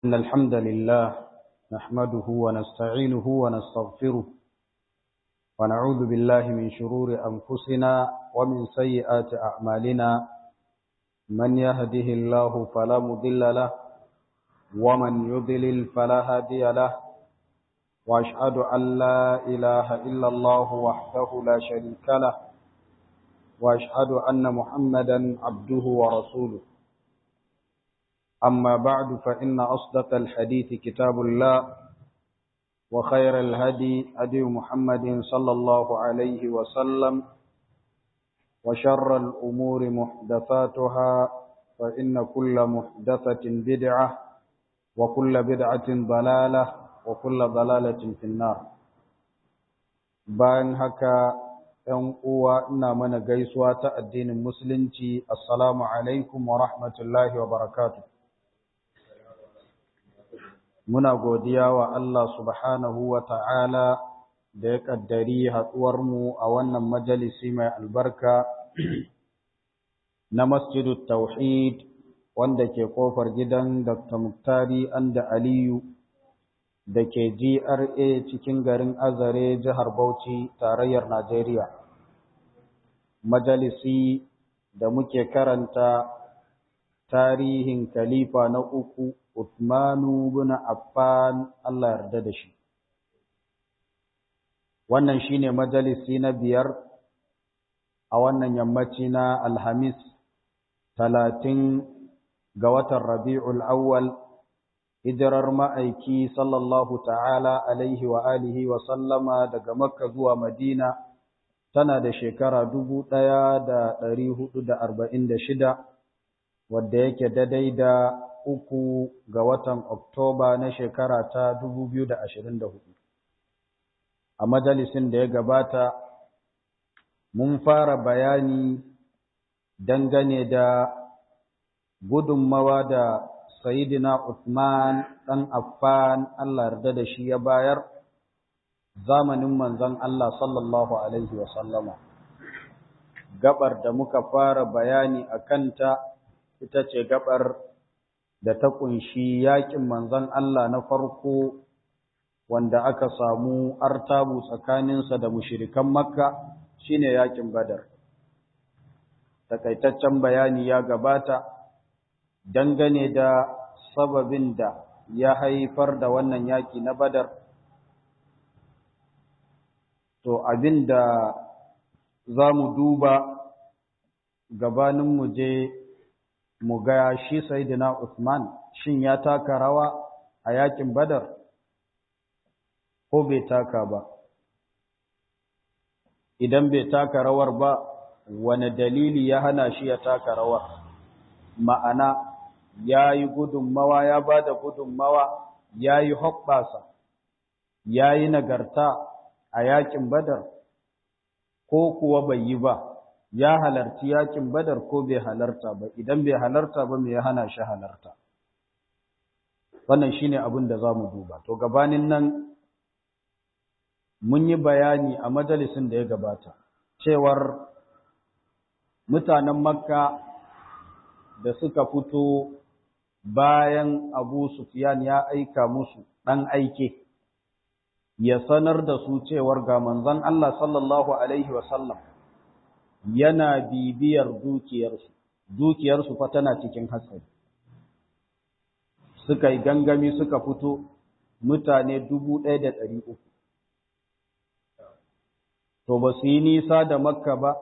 إن الحمد لله نحمده ونستعينه ونستغفره ونعوذ بالله من شرور أنفسنا ومن سيئات أعمالنا من يهده الله فلا مضل له ومن يضلل فلا هادي له وأشهد أن لا إله إلا الله وحده لا شريك له وأشهد أن محمدا عبده ورسوله أما بعد فإن أصدق الحديث كتاب الله وخير الهدي هدي محمد صلى الله عليه وسلم وشر الأمور محدثاتها فإن كل محدثة بدعة وكل بدعة ضلالة وكل ضلالة في النار bayan haka ‘yan uwa ina mana gaisuwa ta addinin musulunci assalamu alaikum wa rahmatullahi wa barakatuh. Muna godiya wa Allah subhanahu wa ta'ala da ya ƙaddari haɗuwarmu a wannan majalisi mai albarka na Masjidut Tauhid wanda ke ƙofar gidan Dr. Muktari Anda Aliyu da ke GRA cikin garin Azare jihar Bauchi tarayyar Najeriya. Majalisi da muke karanta tarihin khalifa na uku Uthmanu bin Affan Allah yarda da shi. Wannan shine majalisi na biyar a wannan yammaci na Alhamis 30 ga watan Rabi'ul Awwal hijirar ma'aiki sallallahu ta'ala alaihi wa alihi wa sallama daga Makka zuwa Madina tana da shekara 1446 wadda yake daidai da 3 ga watan Oktoba na shekara ta 2024. A majalisin da ya gabata, mun fara bayani dangane da gudunmawa da Sayyidina Uthman ɗan Affan Allah yarda da shi ya bayar zamanin manzon Allah sallallahu Alaihi wasallama. Gabar da muka fara bayani a kanta ita ce gabar da ta kunshi yakin manzon Allah na farko wanda aka samu artabu tsakaninsa da mushrikan Makka shine yakin Badar. Takaitaccen bayani ya gabata dangane da sababin da ya haifar da wannan yaki na Badar. To abin da za mu duba gabanin mu je mu ga shi Sayyidina Uthman shin ya taka rawa a yakin Badar ko bai taka ba. Idan bai taka rawar ba, wane dalili ya hana shi ya taka rawar? Ma'ana ya yi gudunmawa, ya ba da gudunmawa, ya yi hoɓɓasa, ya yi nagarta a yakin Badar ko kuwa bai yi ba. Ya halarci yakin Badar ko bai halarta ba, idan bai halarta ba me ya hana shi halarta. Wannan shine abin da zamu duba. To gabanin nan mun yi bayani a majalisin da ya gabata cewar mutanen Makka da suka fito bayan Abu Sufyan ya aika musu dan aike ya sanar da su cewar ga manzon Allah sallallahu alaihi wasallam yana bibiyar dukiyarsu fa tana cikin hatsari. Suka yi gangami suka fito mutane 1,300. To ba su yi nisa da Makka ba,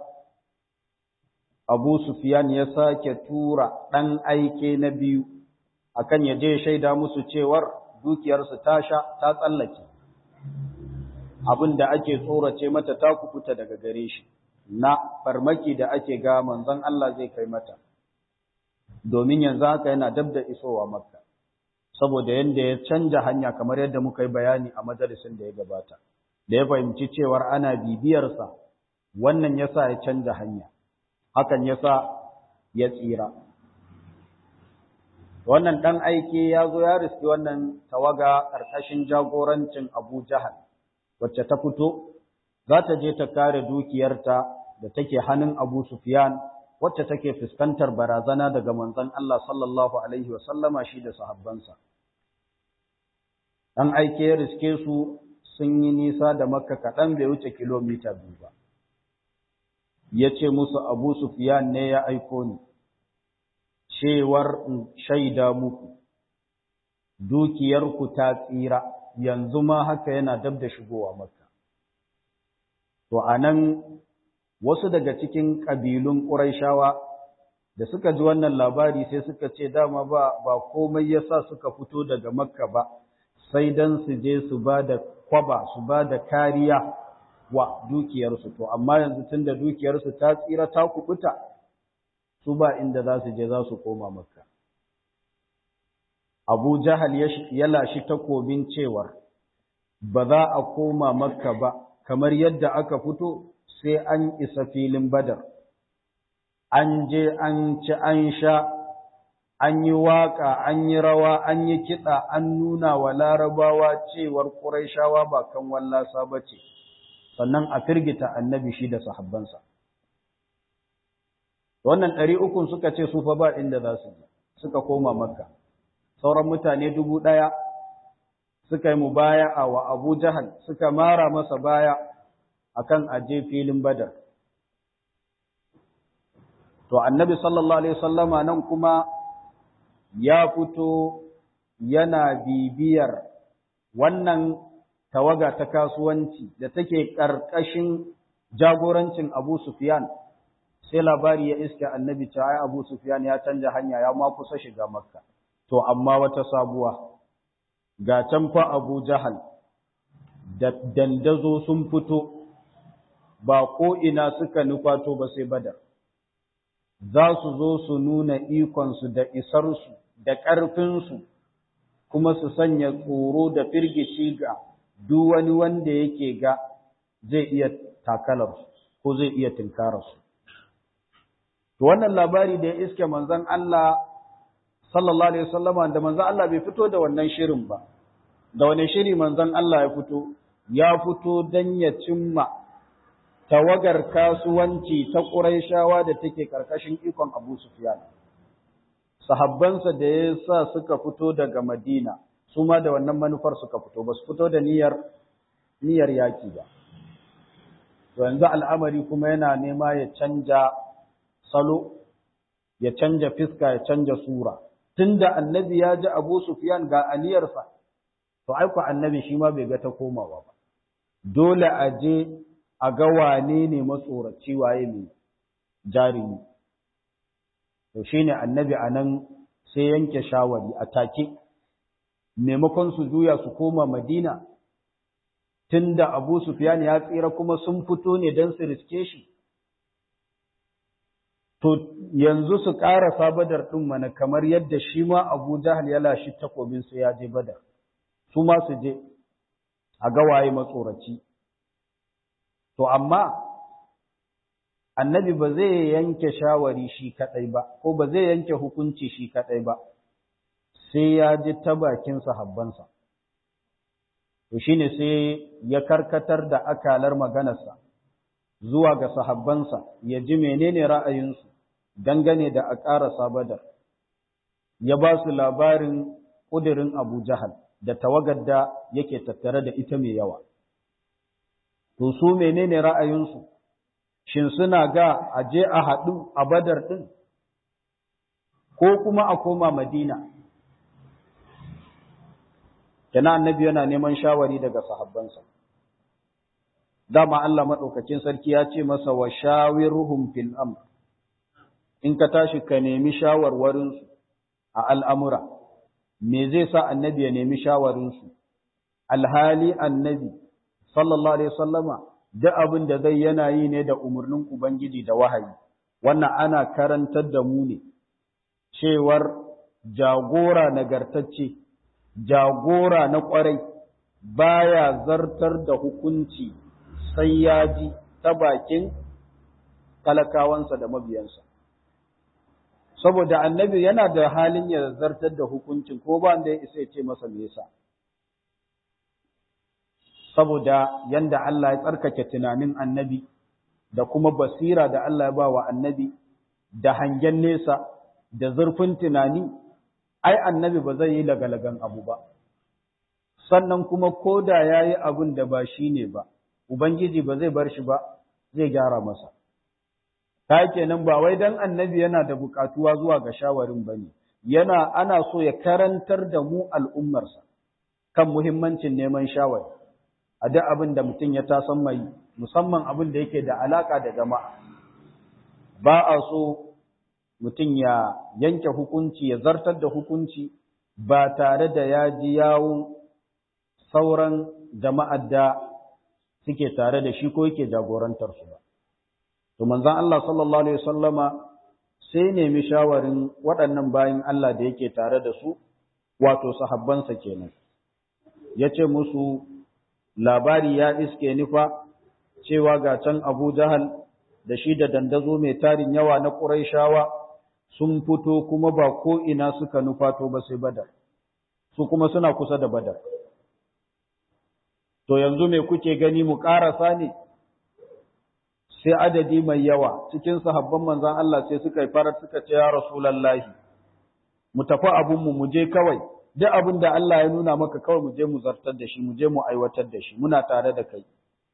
Abu Sufyan ya sake tura ɗan aike na biyu akan ya je shaida musu cewar dukiyarsu ta tsallake. Abin da ake tsorace mata ta kufuta daga gare shi. Na farmaki da ake ga manzon Allah zai kai mata, domin yanzu haka yana dab da isowa Makka, saboda yadda ya canja hanya kamar yadda muka yi bayani a majalisin da ya gabata, da ya fahimci cewar ana bibiyarsa, wannan yasa ya canja hanya, hakan yasa ya tsira. Wannan ɗan aike ya zo ya riski wannan tawaga ƙarƙashin jagorancin Abu Jahal, wacce ta fito za ta je ta kare dukiyarta da take hannun Abu Sufyan, wacce take fuskantar barazana daga manzon Allah sallallahu alaihi wasallama shi da sahabbansa. ɗan aike ya riske su sun yi nisa da Makka kaɗan bai wuce kilomita 2 ba. Ya ce musu Abu Sufyan ne ya aiko ni, cewar in shaida muku, dukiyarku ta tsira, yanzu ma haka yana dab da shigowa Makka. To, a nan wasu daga cikin ƙabilun Qurayshawa da suka ji wannan labari sai suka ce dama ba komai yasa suka fito daga Makka ba, sai dan su je su ba da kwaba, su ba da kariya wa dukiyarsu. To, amma yanzu tun da dukiyarsu ta tsira ta kubuta, su ba inda za su je za su koma Makka. Abu Jahal ya lashi takobin cewar ba za a koma Makka ba, kamar yadda aka fito sai an isa filin Badar. An je an ci an sha, an yi waƙa, an yi rawa, an yi kiɗa, an nuna wa Larabawa cewar Qurayshawa ba kan wallasa ba ce, sannan a firgita annabi shi da sahabbansa. Wannan 300 suka ce su fa ba inda za su je, suka koma Makka. Sauran mutane 1000 suka yi mubaya'a wa Abu Jahal, suka mara masa baya akan aje filin Badar. To annabi sallallahu alaihi wasallama nan kuma ya fito yana bibiyar wannan tawaga ta kasuwanci da take ƙarƙashin jagorancin Abu Sufyan. Sai labari ya iske annabi cewa Abu Sufyan ya canja hanya, ya ma kusa shiga Makka. To amma wata sabuwa, ga can fa Abu Jahal da dandazo sun fito, ba ko ina suka nufato ba sai Badar. Za su zo su nuna ikonsu da isarsu da ƙarfinsu, kuma su sanya tsoro da firgici ga duk wani wanda yake ga zai iya takalarsu ko zai iya tinkararsu. To wannan labari da ya iske manzon Allah sallallahu alaihi wasallama, da manzon Allah bai fito da wannan shirin ba. Da wani shiri manzon Allah ya fito? Ya fito dan ya cimma tawagar kasuwanci ta Qurayshawa da take karkashin ikon Abu Sufyan. Sahabbansa da ya sa suka fito daga Madina, su ma da wannan manufar suka fito, ba su fito da niyyar yaki ba. To yanzu al'amari kuma yana nema ya canja salo, ya canja fiska, ya canja sura. Tunda annabi ya ji Abu Sufyan ga aniyarsa, to aiko annabi shi ma bai ga ta komawa ba. Dole a je a ga wane ne matsoraci, waye mai jarumi. To shine annabi anan sai yanke shawari a take, maimakon su juya su koma Madina, tunda Abu Sufyan ya tsira kuma sun fito ne don su riske shi. To yanzu su ƙarasa Badar ɗin mana, kamar yadda shi ma Abu Jahal ya lashi takobin sai ya je Badar. Su ma su je a ga waye matsoraci. To amma annabi ba zai yanke shawari shi kadai ba, ko ba zai yanke hukunci shi kadai ba, sai ya ji ta bakin sahabbansa. To shine sai ya karkatar da akalar maganarsa zuwa ga sahabbansa, ya ji menene ra'ayinsu dangane da a ƙarasa Badar. Ya ba su labarin ƙudurin Abu Jahal da tawagar da yake tattare da ita mai yawa. To su menene ra'ayinsu? Shin suna ga a je a haɗu a Badar ɗin, ko kuma a koma Madina? Kana annabi yana neman shawari daga sahabbansa. Dama Allah maɗaukacin sarki ya ce masa wa shawirhum fil amr. In ka tashi ka nemi shawarwarinsu a al'amura, me zai sa annabi ya nemi shawarinsu? Alhali annabi sallallahu alaihi wasallama duk abin da zai yana yi ne da umarnin Ubangiji da wahayi. Wannan ana karantar da mu ne cewar jagora nagartacce, jagora na ƙwarai baya zartar da hukunci sai ya ji ta bakin talakawansa da mabiyansa. Saboda annabi yana da halin ya zartar da hukuncin, ko ba wanda ya isa ya ce masa me yasa. Saboda yanda Allah ya tsarkake tunanin annabi da kuma basira da Allah ya ba wa annabi da hangen nesa da zurfin tunani, ai annabi ba zai yi lagalagan abu ba. sannan kuma ko da ya yi abin da ba shi ne ba, Ubangiji ba zai bar shi ba, zai gyara masa. Ta kenan ba wai don annabi yana da buƙatuwa zuwa ga shawarin ba ne, ana so ya karantar da mu al'ummarsa kan muhimmancin neman shawari, a duk abin da mutum ya tasan mai, musamman abin da yake da alaƙa da jama'a. Ba a so mutum ya yanke hukunci, ya zartar da hukunci ba tare da ya ji yawun sauran jama'ar da suke tare da shi ko yake jagorantar su ba. To manzon Allah sallallahu alaihi wasallama sai nemi shawarin waɗannan bayin Allah da yake tare da su, wato sahabbansa kenan. Yace musu labari ya iske ni fa cewa ga can Abu Jahal da shi da dandazo mai tarin yawa na Qurayshawa sun fito kuma ba ko ina suka nufato ba sai Badar. Su kuma suna kusa da Badar. To yanzu me kuke gani mu ƙarasa ne? Sai adadi mai yawa cikin sahabban manzon Allah sai suka yi farar suka ce ya Rasulullahi mu tafi abunmu mu je kawai duk abin da Allah ya nuna maka kawai mu je mu zartar da shi mu je mu aiwatar da shi muna tare da kai.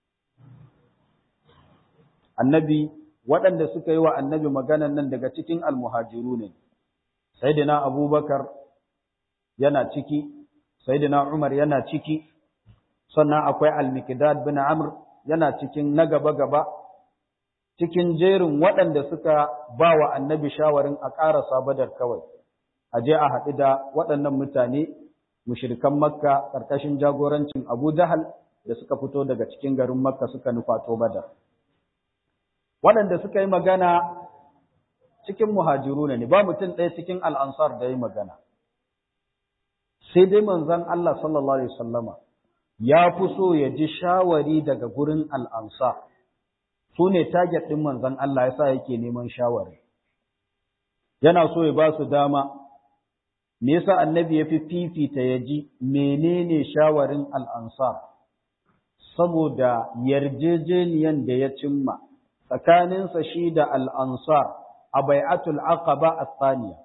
Annabi waɗanda suka yi wa annabi maganan nan daga cikin almuhajiru ne. Sayyidina Abubakar yana ciki, Sayyidina Umar yana ciki, sannan akwai Al-Miqdad bin Amr yana cikin na gaba-gaba, cikin jerin waɗanda suka ba wa annabi shawarin a ƙarasa Badar kawai, a je a haɗu da waɗannan mutane, mushrikan Makka ƙarƙashin jagorancin Abu Jahal da suka fito daga cikin garin Makka suka nufato Badar. Waɗanda suka yi magana cikin muhajiru ne, ba mutum ɗaya cikin al'ansar da yi magana. Sai dai manzon Allah sallallahu Alaihi wasallama ya fi so ya ji shawari daga gurin al'ansar, su ne target ɗin manzon Allah ya sa yake neman shawari. Yana so ya ba su dama, me yasa annabi ya fi fifita ya ji menene shawarin al'ansar, saboda yarjejeniyan da ya cimma tsakaninsa shi da al'ansar a bai'atul aqaba as-saniya.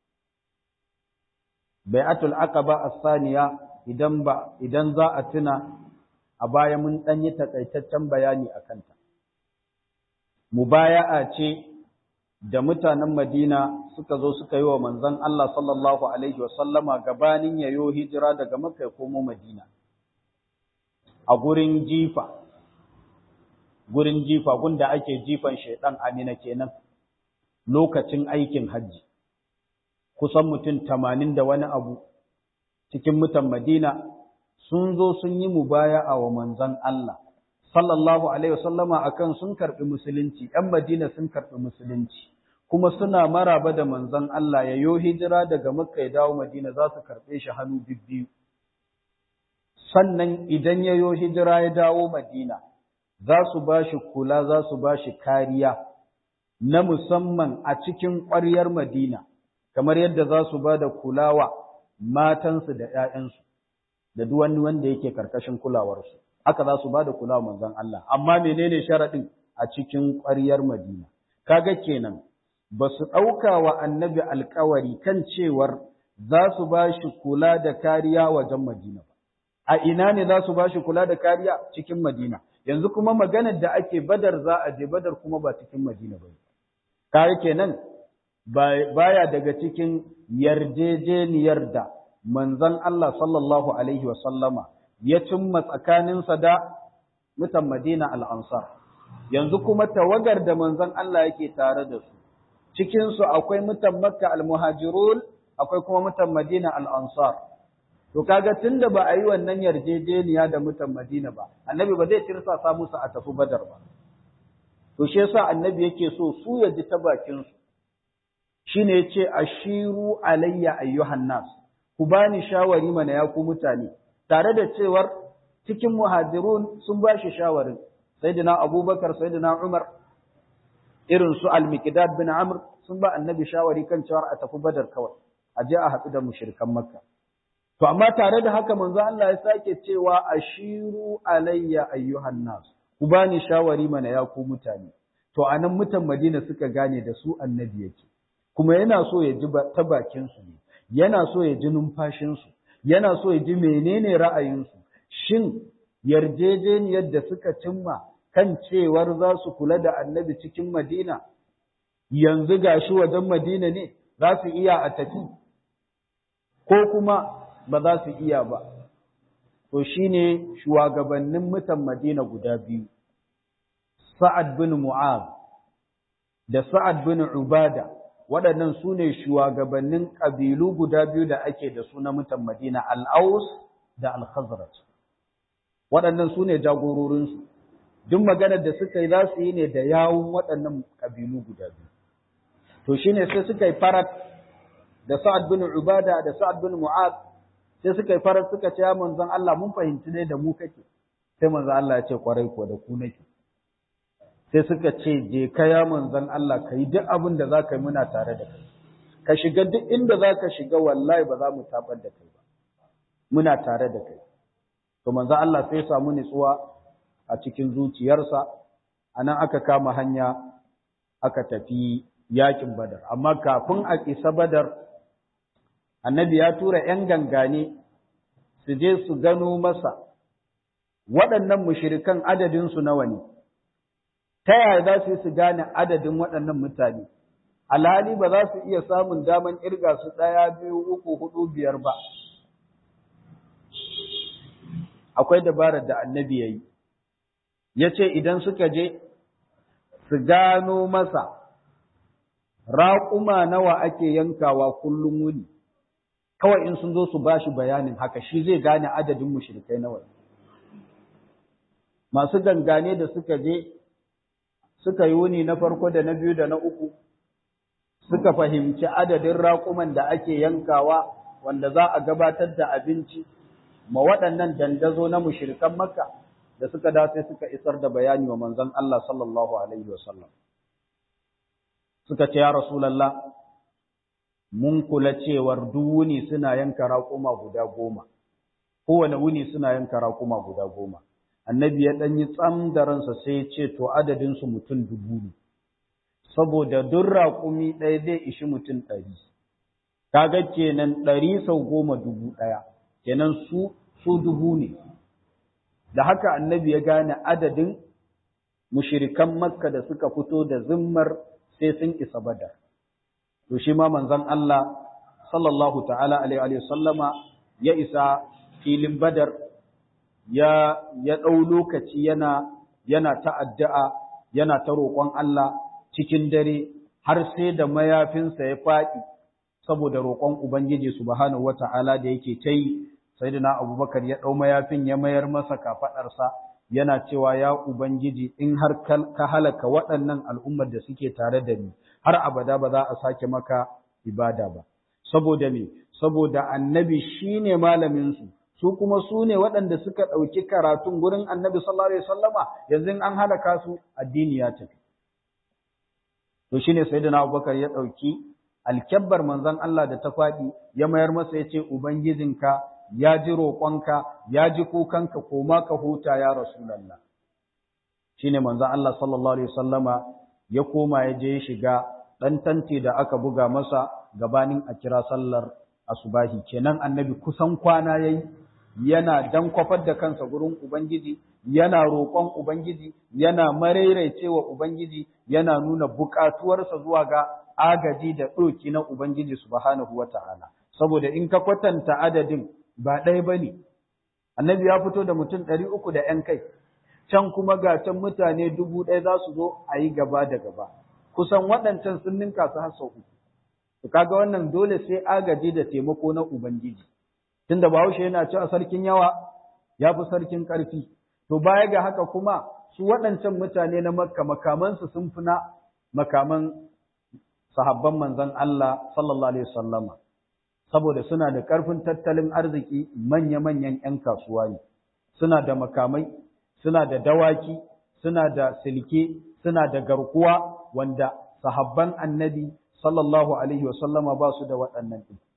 Bai'atul aqaba as-saniya idan za a tuna a baya mun ɗan yi takaitaccen bayani a kanta. Mubaya'a ce da mutanen Madina suka zo suka yi wa manzon Allah sallallahu alaihi wa sallama gabanin yayo hijira daga Makka ya komo Madina. A gurin jifa, gunda ake jifan shaiɗan Amina kenan, lokacin aikin hajji. Kusan mutum 80 da wani abu cikin mutan Madina sun zo sun yi mubaya'a wa manzon Allah sallallahu alaihi wasallama akan sun karɓi musulunci, ‘yan Madina sun karɓi musulunci, kuma suna maraba da manzon Allah ya yo hijira daga Makka ya dawo Madina za su karɓe shi hannu bibbiyu. Sannan idan ya yo hijira ya dawo Madina, za su ba shi kula, za su ba shi kariya na musamman a cikin ƙwaryar Madina, kamar yadda za su ba da kulawa matansu da ‘ya'yansu, da duk wani wanda yake karkashin kulawarsu. Haka za su ba da kulawa manzon Allah. Amma menene sharaɗin? A cikin ƙwaryar Madina. Kaga kenan, ba su ɗauka wa annabi alkawari kan cewar za su ba shi kula da kariya wajen Madina ba. A ina ne za su ba shi kula da kariya? Cikin Madina. Yanzu kuma maganar da ake Badar za a je Badar kuma ba cikin Madina ba. Kaga kenan, baya daga cikin yarjejeniyar da manzon Allah sallallahu alaihi wa sallama ya cimma tsakaninsa da mutan Madina al-Ansar. Yanzu kuma tawagar da manzon Allah yake tare da su, cikin su akwai mutan Makka al-Muhajirun, akwai kuma mutan Madina al-Ansar. To kaga tunda ba a yi wannan yarjejeniya da mutan Madina ba, annabi ba zai tirsasa musu a tafi Badar ba. To shi yasa annabi yake so su ya ji ta bakin su. Shine yace ashiru alayya ayyuhan nas, ku bani shawari mana ya ku mutane, tare da cewar cikin muhajirun sun ba shi shawarin, sayyidina Abubakar, sayyidina Umar, irin su Al-Miqdad bin Amr sun ba annabi shawari kan cewar a tafi Badar kawai, a je a haɗu da mushrikan Makka. To amma tare da haka manzo Allah ya sake cewa ashiru alayya ayyuhan nas, ku bani shawari mana ya ku mutane. To anan mutan Madina suka gane da su annabi yake, kuma yana so ya ji ta bakin su ne, yana so ya ji numfashin su, yana so ya ji menene ra'ayinsu, shin yarjejeniyar da suka cimma kan cewar za su kula da annabi cikin Madina, yanzu gashi wajen Madina ne za su iya a tafi, ko kuma ba za su iya ba. To shi ne shugabannin mutan Madina guda biyu, Sa'ad bin Mu'az da Sa'ad bin Ubada, waɗannan su ne shugabannin ƙabilu guda biyu da ake da su na mutan Madina, Al-Aus da Al-Khazraj. Waɗannan su ne jagororinsu, duk maganar da suka yi za su yi ne da yawun waɗannan ƙabilu guda biyu. To shi ne sai suka yi farat da Sa'ad bin Ubada da Sa'ad bin Mu'az, sai suka yi farat suka ce, ya manzon Allah mun fahimci ne da mu kake, sai manzon Allah ya ce kwarai ko da ku nake. Sai suka ce, je ka ya manzon Allah ka yi duk abin da za ka yi muna tare da kai, ka shiga duk inda za ka shiga wallahi ba za mu tabar da kai ba, muna tare da kai. To manzon Allah sai ya samu nutsuwa a cikin zuciyarsa, a nan aka kama hanya aka tafi yakin Badar. Amma kafin a isa Badar, annabi ya tura ‘yan gangane su je su gano masa waɗannan mushirikan adadinsu nawa ne, ta yaya za su yi su gane adadin waɗannan mutane, alhali ba za su iya samun daman ƙirga su 1, 2, 3, 4, 5 ba. Akwai dabarar da annabi ya yi, ya ce idan suka je su gano masa raƙuma nawa ake yankawa kullum wuni, kawai in sun zo su ba shi bayanin haka, shi zai gane adadin mushrikai nawa. Masu gangane da suka je suka yi wuni na farko da na biyu da na uku, suka fahimci adadin raƙuman da ake yankawa wanda za a gabatar da abinci ma waɗannan dandazo na mushrikan Makka, da suka dace suka isar da bayani wa manzon Allah sallallahu alaihi wasallam. Suka ce, ya Rasulallah, mun kula cewar duk wuni suna yanka raƙuma guda 10, kowane wuni suna yanka raƙuma guda 10. Annabi ya ɗan yi tsam da ransa sai ya ce, to adadinsu mutum 1000 ne, saboda duk raƙumi ɗaya zai ishi mutum 100. Kaga kenan 100 sau 10 1000, kenan su 1000 ne. Da haka annabi ya gane adadin mushirikan Makka da suka fito da zimmar sai sun isa Badar. To shi ma manzon Allah sallallahu ta'ala alaihi wa sallama ya isa filin Badar, ya ɗau lokaci yana ta addu'a, yana ta roƙon Allah cikin dare, har sai da mayafinsa ya faɗi saboda roƙon Ubangiji subhanahu wata'ala da yake ta yi. Sayyidina Abubakar ya ɗau mayafin ya mayar masa kafaɗarsa, yana cewa, ya Ubangiji, in har ka halaka waɗannan al'ummar da suke tare da ni, har abada ba za a sake maka ibada ba. Saboda me? Saboda annabi shi ne malaminsu, su kuma su ne waɗanda suka ɗauki karatun gurin annabi sallallahu alaihi wasallama, yanzu an halaka su addini ya tafi. To shi ne Sayyidina Abubakar ya ɗauki alkyabbar manzon Allah da ta faɗi, ya mayar masa ya ce, Ubangijinka ya ji roƙonka, ya ji kukanka, koma ka huta ya Rasulallah. Shi ne manzon Allah sallallahu alaihi wasallama ya koma ya je ya shiga ɗan tanti da aka buga masa gabanin a kira sallar asubahi. Kenan annabi kusan kwana yayi yana dan kwafar da kansa gurin Ubangiji, yana roƙon Ubangiji, yana maraicewa Ubangiji, yana nuna buƙatuwarsa zuwa ga agaji da ɗoki na Ubangiji subhanahu wata'ala. Saboda in ka kwatanta adadin ba ɗaya ba ne, annabi ya fito da mutum 300 da ‘yan kai, can kuma ga can mutane 1000 za su zo a yi gaba da gaba, kusan waɗancan sun ninka su har sau 3. To kaga wannan dole sai agaji da taimako na Ubangiji, tunda Bahaushe yana cewa sarkin yawa ya fi sarkin ƙarfi. To baya ga haka kuma su waɗancan mutane na Makka makamansu sun fi na makaman sahabban manzon Allah sallallahu alaihi wasallama, saboda suna da ƙarfin tattalin arziki, manya-manyan ‘yan kasuwa ne, suna da makamai, suna da dawaki, suna da silke, suna da garkuwa, wanda sahabban annabi sallallahu alaihi wasallama ba su da waɗannan ɗin.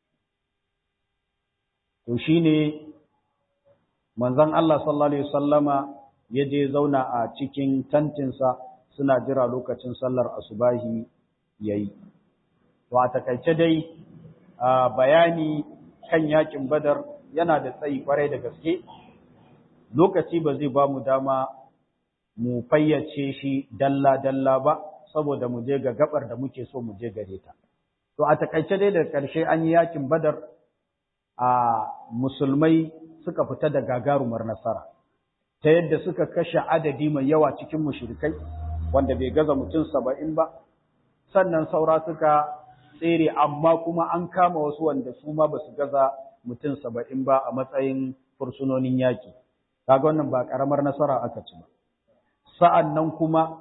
To shi ne manzon Allah sallallahu alaihi wasallama ya je zauna a cikin tantinsa, suna jira lokacin sallar asubahi yayi. To a takaice dai bayani kan yakin Badar yana da tsayi kwarai da gaske, lokaci ba zai ba mu dama mu fayyace shi dalla-dalla ba, saboda mu je ga gabar da muke so mu je gare ta. To a takaice dai da ƙarshe an yi yakin Badar, a musulmai suka fita da gagarumar nasara, ta yadda suka kashe adadi mai yawa cikin mushrikai wanda bai gaza mutum 70 ba, sannan saura suka tsere, amma kuma an kama wasu wanda su ma ba su gaza mutum 70 ba a matsayin fursunonin yaƙi. Kaga wannan ba ƙaramar nasara aka ci ba. Sa'an nan kuma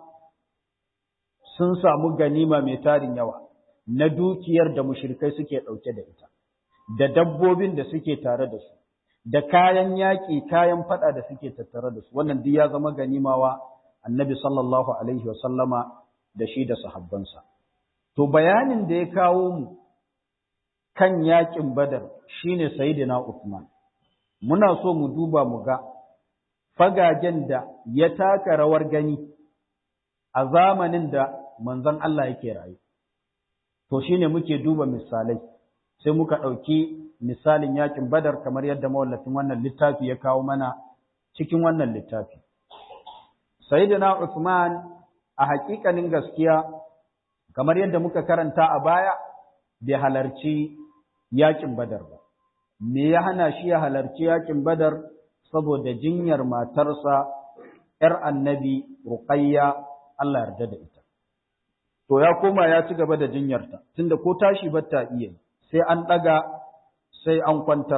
sun samu ganima mai tarin yawa na dukiyar da mushrikai suke ɗauke da ita, da dabbobin da suke tare da su, da kayan yaƙi, kayan faɗa da suke tattare da su. Wannan duk ya zama ganimawa Annabi sallallahu alaihi wa sallama da shi da sahabbansa. To bayanin da ya kawo mu kan yaƙin Badar shine Sayyidina Uthman. Muna so mu duba mu ga fagagen da ya taka rawar gani a zamanin da manzon Allah yake rayu. To shine muke duba misalai, sai muka ɗauki misalin yakin Badar kamar yadda mawallafin wannan littafi ya kawo mana cikin wannan littafi. Sayyidina Uthman a haƙiƙanin gaskiya kamar yadda muka karanta a baya bai halarci yakin Badar ba. Me ya hana shi ya halarci yakin Badar? Saboda jinyar matarsa ‘yar annabi Ruqayya, Allah yarda da ita. To ya koma ya ci gaba da jinyarta, tunda ko tashi batta iya yi, sai an ɗaga sai an kwantar.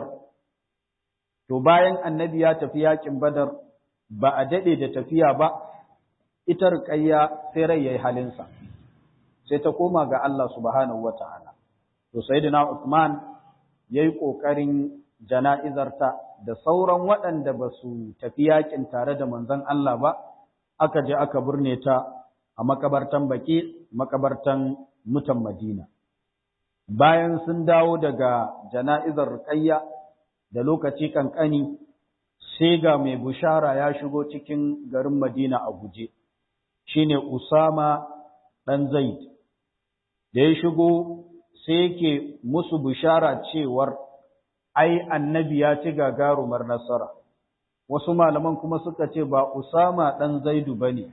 To bayan annabi ya tafi yakin Badar, ba a daɗe da tafiya ba, ita Ruqayya sai rai yayi halinsa, sai ta koma ga Allah subhanahu wa ta'ala. To Sayyidina Uthman ya yi ƙoƙarin jana'izarta da sauran waɗanda ba su tafi yakin tare da manzon Allah ba, aka je aka burne ta a makabartan Baqi, makabartan mutan Madina. Bayan sun dawo daga jana'izar Ruqayya da lokaci kankani, sai ga mai bushara ya shigo cikin garin Madina a guje, shine Usama ɗan Zaid. Da ya shigo sai yake musu bushara cewar ai annabi ya ci gagarumar nasara. Wasu malaman kuma suka ce ba Usama ɗan Zaidu ba ne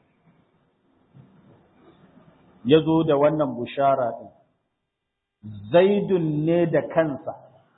ya zo da wannan bushara ɗin, Zaidun ne da kansa,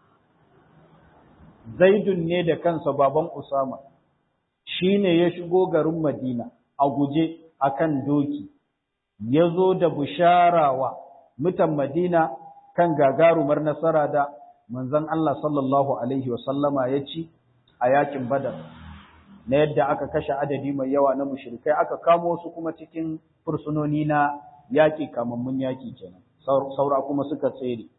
Zaidun ne da kansa baban Usama, shi ne ya shigo garin Madina a guje akan doki, ya zo da bushara wa mutan Madina kan gagarumar nasara da manzon Allah sallallahu alaihi wasallama ya ci a yakin Badar, na yadda aka kashe adadi mai yawa na mushrikai, aka kamo su kuma cikin fursunoni na yaƙi, kamammun yaƙi kenan, saura kuma suka tsere.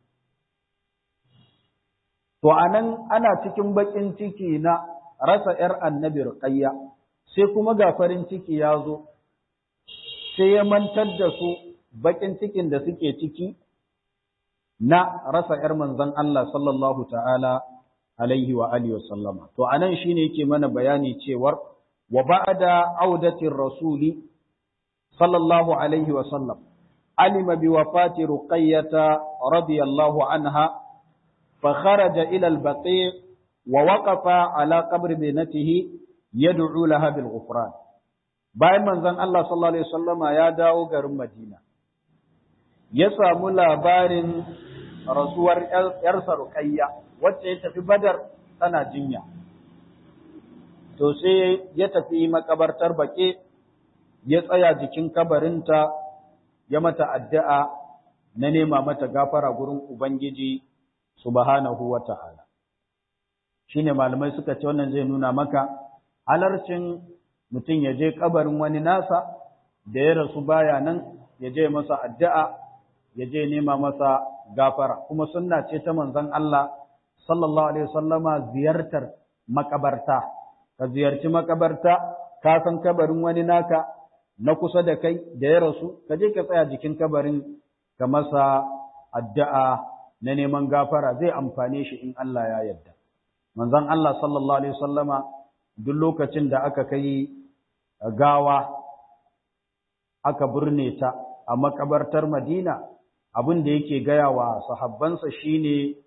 To anan ana cikin baƙin ciki na rasa ‘yar annabi Ruqayya, sai kuma ga farin ciki ya zo, sai ya mantar da su baƙin cikin da suke ciki na rasa ‘yar manzon Allah sallallahu ta'ala alaihi wa alihi wa sallama. To anan shine yake mana bayani cewar wa ba'da audatir rasuli sallallahu alaihi wa sallam alima bi wafati Ruqayyata radiyallahu anha fa kharaja ila al-baqi' wa waqafa ala qabri binatihi yad'u laha bil ghufran. Bayan manzon Allah sallallahu alaihi wa sallama ya dawo garin Madina, ya samu labarin rasuwar ‘yarsa Ruqayya, wacce ya tafi Badar tana jinya. To sai ya tafi makabartar Baqi, ya tsaya jikin kabarinta, ya mata addu'a na nema mata gafara gurin Ubangiji subhanahu wa ta'ala. Shi ne malamai suka ce wannan zai nuna maka halarcin mutum ya je kabarin wani nasa da ya rasu baya nan, ya je masa addu'a, ya je nema masa gafara. Kuma sunna ce ta manzon Allah sallallahu alaihi wasallama ziyartar makabarta. Ka ziyarci makabarta, ka san kabarin wani naka na kusa da kai da ya rasu, ka je ka tsaya jikin kabarin ka masa addu'a na neman gafara, zai amfane shi in Allah ya yarda. Manzon Allah sallallahu alaihi wasallama duk lokacin da aka kai gawa aka burne ta a makabartar Madina, abin da yake gaya wa sahabbansa shine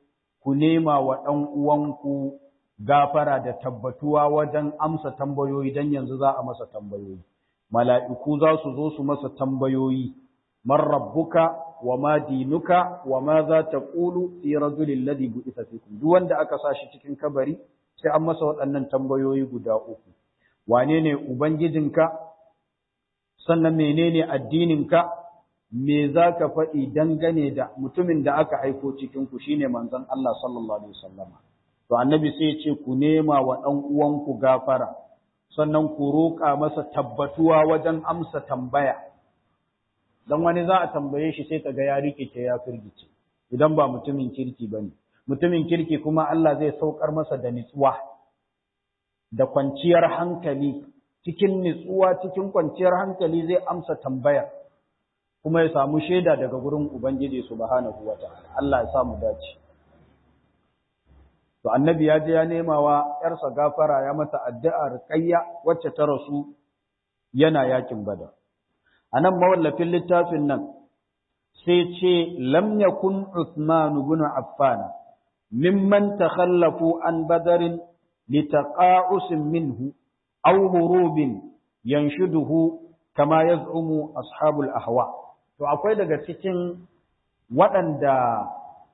ku nema wa ɗan uwanku gafara da tabbatuwa wajen amsa tambayoyi dan yanzu za a masa tambayoyi. Mala'iku za su zo su masa tambayoyi, man rabbuka wa ma dinuka wa ma za ta ƙulu fi rajulin ladhi bu'itha fikum. Duk wanda aka sa shi cikin kabari sai an masa waɗannan tambayoyi guda uku. Wane ne Ubangijinka? Sannan menene addininka? Me za ka faɗi dangane da mutumin da aka aiko cikinku shine manzon Allah sallallahu alaihi wasallama. To annabi sai ya ce ku nema wa ɗan uwanku gafara, sannan ku roƙa masa tabbatuwa wajen amsa tambaya. Dan wani za a tambaye shi sai kaga ya rikice ya firgice idan ba mutumin kirki bane. Mutumin kirki kuma Allah zai saukar masa da nutsuwa da kwanciyar hankali, cikin nutsuwa cikin kwanciyar hankali zai amsa tambaya kuma ya samu shaida daga gurin Ubangiji subhanahu wataala. Allah ya samu dace. To annabi ya je ya nema wa ‘yarsa gafara ya mata addu'ar ƙayya wacce ta rasu yana yakin Badar. A nan mawallafin littafin nan sai ce, Lam yakun Uthman ibn Affan mimman takhallafu an Badarin litaqa'usin minhu aw hurubin yanshuduhu kama yaz'umu ashabul ahwa. To akwai daga cikin waɗanda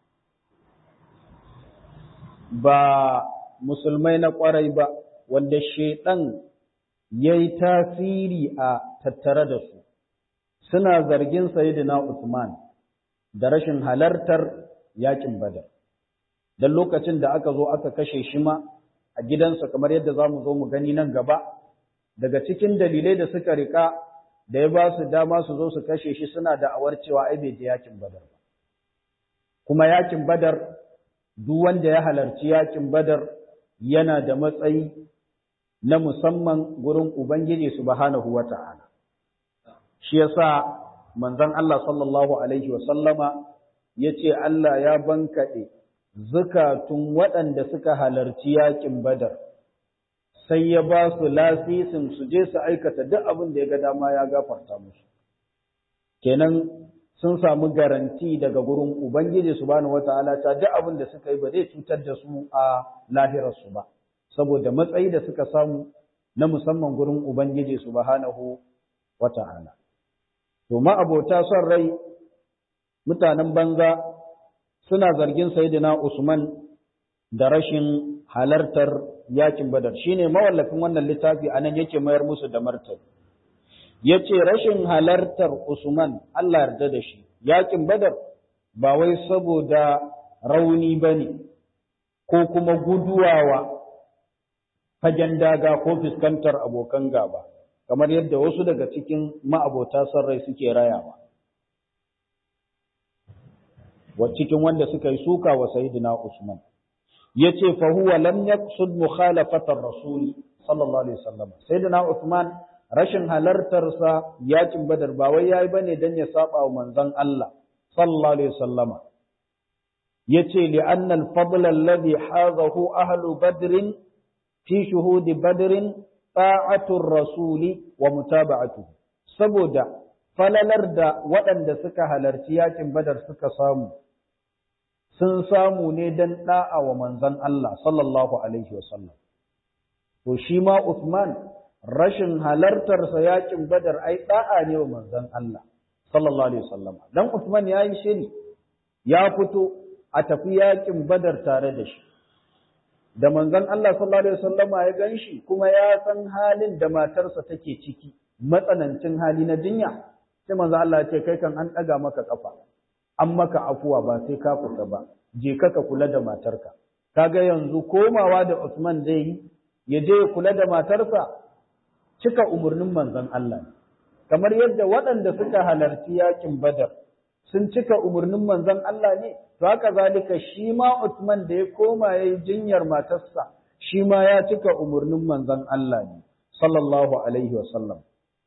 ba musulmai na ƙwarai ba, wanda shaiɗan ya yi tasiri a tattare da su, suna zargin Sayyidina Usman da rashin halartar yaƙin Badar. Don lokacin da aka zo aka kashe shi ma a gidansa, kamar yadda za mu zo mu gani nan gaba, daga cikin dalilai da suka riƙa da ya ba su dama su zo su kashe shi suna da'awar cewa ai bai je yaƙin Badar ba. Kuma yaƙin Badar, duk wanda ya halarci yakin Badar yana da matsayi na musamman gurin Ubangiji subhanahu wata'ala. Shi yasa manzon Allah sallallahu alaihi wa sallama yace Allah ya bankaɗe zukatun waɗanda suka halarci yakin Badar, sai ya ba su lasisin su je su aikata duk abin da ya ga dama ya gafarta musu. Kenan sun samu garanti daga gurin Ubangiji subhanahu wata'ala ta duk abin da suka yi ba zai cutar da su a lahirarsu ba, saboda matsayi da suka samu na musamman gurin Ubangiji subhanahu wata'ala. To abota son rai, mutanen banza suna zargin Sayyidina Usman da rashin halartar yakin Badar. Shine mawallafin wannan littafi anan yake mayar musu da martani. Yace rashin halartar Usman, Allah yarda da shi, yakin Badar ba wai saboda rauni bane ko kuma guduwawa fagen daga ko fuskantar abokan gaba, kamar yadda wasu daga cikin ma'abota son rai suke rayawa. Cikin wanda suka yi suka wa Sayyidina Usman. Yace fa huwa lam yaqsud mukhalafatar Rasul sallallahu alaihi wasallam. Sayyidina Usman rashin halartarsa yakin Badar ba wai yayi bane dan ya saba wa manzon Allah sallallahu alaihi wasallama. Yace li anna al-fadl alladhi hazahu ahlu Badr fi shuhud Badr ta'atu ar-rasul wa mutaba'atuhu. Saboda falalar da waɗanda suka halarci yakin Badar suka samu, sun samu ne dan da'a wa manzon Allah sallallahu alaihi wasallam. To shi ma Uthman rashin halartarsa yakin Badar ai da'a ne wa manzon Allah sallallahu alaihi wasallam. Dan Uthman yayi shiri, ya fito a tafi yakin Badar tare da shi. Da manzon Allah sallallahu alaihi wasallam ya ganshi kuma ya san halin da matarsa take ciki, matsanancin hali na jinya, sai manzon Allah ya ce kai kan an daga maka kafa, an maka afuwa ba sai ka fita ba, je ka kula da matarka. Kaga yanzu komawa da Uthman zai yi, ya je ya kula da matarsa, cika umarnin manzon Allah. Kamar yadda waɗanda suka halarci yakin Badar sun cika umarnin manzon Allah ne, to haka zalika shi ma Uthman da ya koma yayi jinyar matarsa, shi ma ya cika umarnin manzon Allah ne sallallahu alaihi wasallam.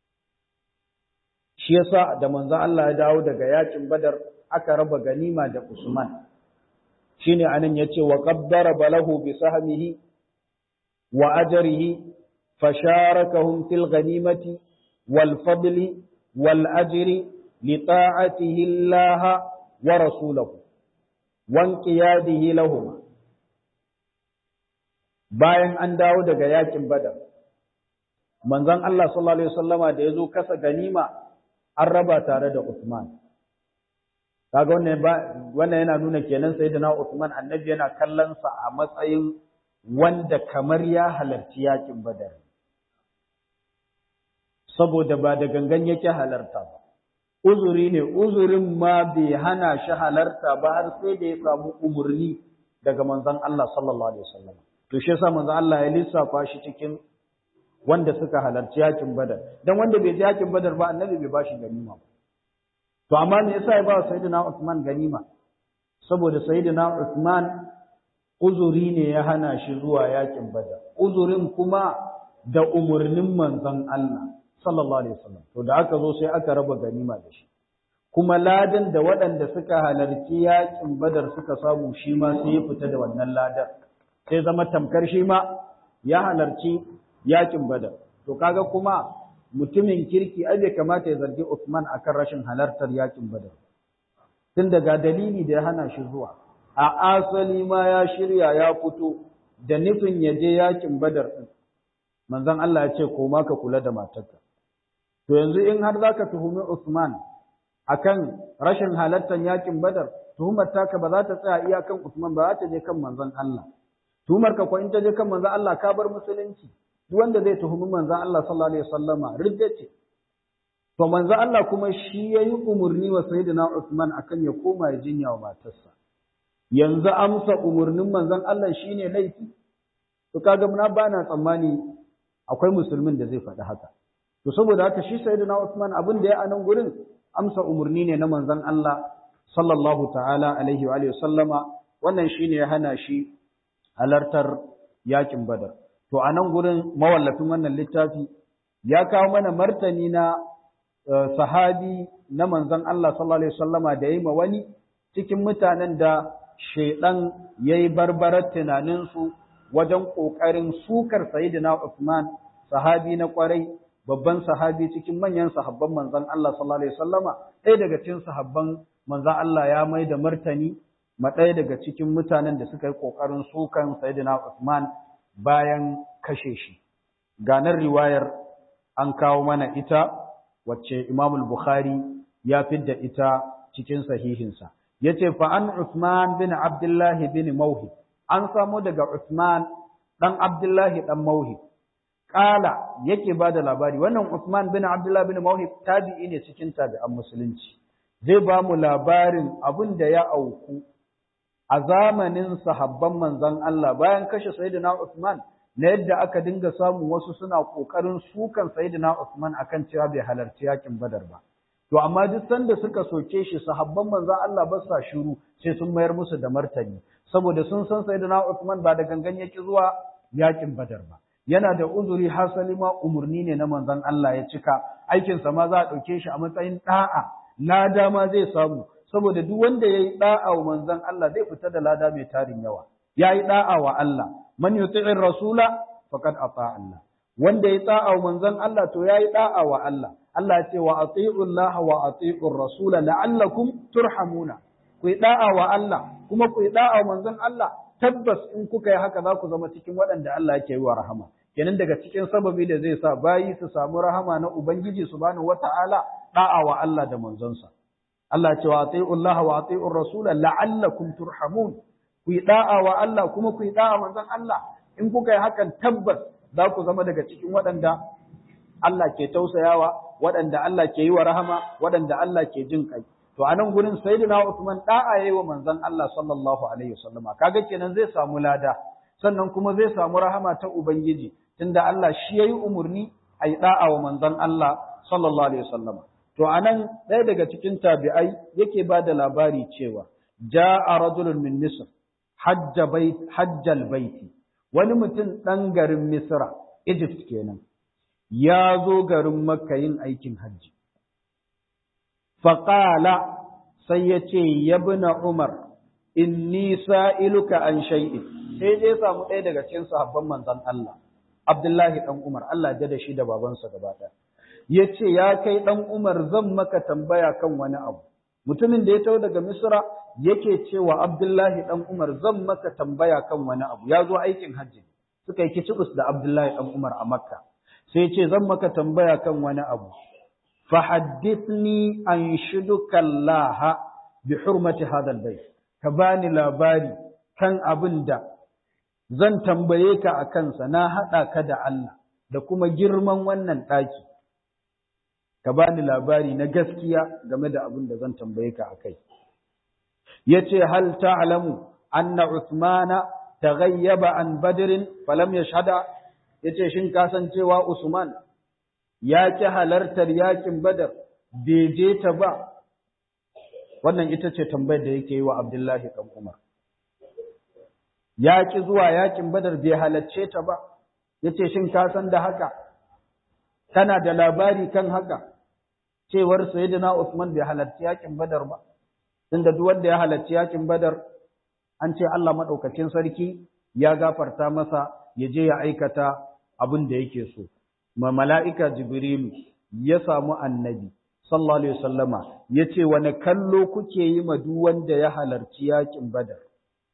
Shi yasa da manzon Allah ya dawo daga yakin Badar aka raba ganima da Usman. Shine anan yace wa qaddara balahu bi sahmihi wa ajrihi fasharakahum fil ghanimati wal fadli wal ajri li ta'atihi Allah wa rasulahu. wanqiyadihi lahum, bayan an dawo daga yakin Badar, manzon Allah sallallahu alaihi wasallama da yazo kasa ganima an raba tare da Uthman. Kaga wannan yana nuna kenan sayyidina Uthman annabi yana kallon sa a matsayin wanda kamar ya halarci yakin Badar, saboda ba da gangan yake halarta ba, uzuri ne, uzurin ma bai hana shi halarta ba har sai da ya samu umurni daga manzon Allah sallallahu alaihi wasallam. To shi yasa manzon Allah ya lissafa shi cikin wanda suka halarci yakin Badar, dan wanda bai ji yakin Badar ba annabi bai bashi ganima ba. To amma me yasa ya ba sayyidina Uthman ganima? Saboda sayyidina Uthman uzuri ne ya hana shi zuwa yakin Badar, uzurin kuma da umurnin manzon Allah sallallahu alaihi wasallam. To da aka zo sai aka raba ganima da shi, kuma ladan da waɗanda suka halarci yakin Badar suka samu shi ma sai ya fita da wannan ladan, sai zama tamkar shi ma ya halarci yakin Badar. To kaga kuma mutumin kirki ai bai kamata ya zargi Uthman akan rashin halartar yakin Badar, tun daga dalili da ya hana shi zuwa. A asali ma ya shirya ya fito da nufin ya je yakin Badar din, manzon Allah ya ce koma ka kula da matarka. To yanzu in har zaka tuhumi Uthman akan rashin halartar yakin Badar, tuhumar taka ba za ta tsaya iyakan Uthman ba, za ta je kan manzon Allah. Tuhumar ka ko in ta je kan manzon Allah ka bar musulunci. Duk wanda zai tuhumi manzon Allah sallallahu alaihi wasallama ridda ce. To manzon Allah kuma shi yayi umurni wa sayyidina Uthman akan ya koma ya jinya wa matarsa. Yanzu amsa umurnin manzon Allah shine laifi? To kaga muna bana tsammani akwai musulmin da zai faɗi haka. To saboda haka shi sayyidina Uthman abin da ya anan gurin amsa umurni ne na manzon Allah sallallahu ta'ala alaihi wa alihi sallama, wannan shine ya hana shi halartar yakin Badar. To anan gurin mawallafin wannan littafi ya kawo mana martani na sahabi na manzon Allah sallallahu alaihi wasallama da yayi ma wani cikin mutanen da shedan yayi barbarar tunanin su wajen kokarin sukar sayyidina Uthman, sahabi na kwarai, babban sahabi cikin manyan sahabban manzon Allah sallallahu alaihi wasallama. Ɗaya daga cikin sahabban manzon Allah ya mai da martani ma ɗaya daga cikin mutanen da suka yi kokarin sukan sayyidina Uthman bayan kashe shi. Ganar riwayar an kawo mana ita wacce Imam al-Bukhari ya fidda ita cikin sahihinsa. Yace fa an Uthman bin Abdullah bin Mawhib, an samu daga Uthman dan Abdullah dan Mawhib. Kala yake bada labari, wannan Uthman bin Abdullah bin Mawhib tabi'i ne cikin tabi'an musulunci. Zai ba mu labarin abin da ya auku a zamanin sahabban manzon Allah bayan kashe Sayyidina Uthman, na yadda aka dinga samun wasu suna kokarin sukan Sayyidina Uthman akan cewa bai halarci yakin Badar ba. To amma duk sanda suka soke shi sahabban manzon Allah ba sa shiru, sai sun mayar musu da martani, saboda sun san Sayyidina Uthman ba da gangan yake zuwa yakin Badar ba. Yana da uzuri, hasali ma umurni ne na manzon Allah ya cika, aikinsa ma za a ɗauke shi a matsayin ɗa'a, lada ma zai samu, saboda duk wanda ya yi ɗa'a wa manzon Allah zai fita da lada mai tarin yawa. Ya yi ɗa'a wa Allah, man yuti'ir rasula faqad ata Allah. Wanda ya ɗa'a wa manzon Allah to ya yi ɗa'a wa Allah. Allah ya ce wa ati'u Allah wa ati'u rasula la'allakum turhamuna. Ku yi ɗa'a wa Allah kuma ku yi ɗa'a wa manzon Allah. Tabbas in kuka yi haka za ku zama cikin waɗanda Allah yake yi wa rahama. Kenan daga cikin sababi da zai sa bayi su samu rahama na Ubangiji subhanahu wata'ala, ɗa'a wa Allah da manzonsa. Allah ce wa ati'u Allah wa ati'u rasula la'allakum turhamun. Ku yi ɗa'a wa Allah kuma ku yi ɗa'a manzon Allah. In kuka yi hakan tabbas za ku zama daga cikin waɗanda Allah ke tausayawa, waɗanda Allah ke yi wa rahama, waɗanda Allah ke jin kai. To a nan gurin Sayyidina Uthman da'a yayi wa manzon Allah sallallahu alaihi wasallama. Kaga kenan zai samu lada, sannan kuma zai samu rahama ta Ubangiji, tunda Allah shi yayi umurni ayi da'a wa manzon Allah sallallahu alaihi wasallama. To a nan ɗaya daga cikin tabi'ai yake ba da labari cewa ja'a rajulun min Misr hajjal baiti. Wani mutum ɗan garin Misra, Egypt kenan, ya zo garin Makka yin aikin hajji. Faƙala sai ya ce, Yabna Umar, inni sa'iluka an shay'in. Sai dai samu ɗaya daga cikin sahabban manzon Allah, Abdullahi ɗan Umar, Allah ya da shi da babansa gaba ɗaya. Ya ce, ya kai ɗan Umar, zan maka tambaya kan wani abu. mutumin da ya taho daga Misra yake cewa Abdullahi dan Umar zan maka tambaya kan wani abu, ya zo aikin hajji suka yi kicibus da Abdullahi dan Umar a Makka, sai ce zan maka tambaya kan wani abu, fa haddithni an shuduka Allah bi hurmati hadha albayt, ka bani labari kan abin da zan tambaye ka a kansa, na haɗa ka da Allah da kuma girman wannan ɗaki, ka bani labari na gaskiya game da abin da zan tambaye ka a kai. Ya ce, hal ta'alamu anna Uthmana taghayyaba an Badrin falam yashhada, ya ce, shin kasancewa Usman ya ki halartar yakin Badar bai je ta ba? Wannan ita ce tambayar da yake yi wa Abdullahi ɗan Umar. Ya ki zuwa yakin Badar bai halarce ta ba, ya ce, shin ka san da haka? Kana da labari kan haka? Cewar Sayyidina Usman bai halarci yakin Badar ba. Tunda duk wanda ya halarci yakin Badar, an ce Allah madaukakin sarki ya gafarta masa ya je ya aikata abin da yake so. Mala'ika Jibrilu ya samu Annabi sallallahu alaihi wasallama yace wani kallo kuke yi ma duk wanda ya halarci yakin Badar?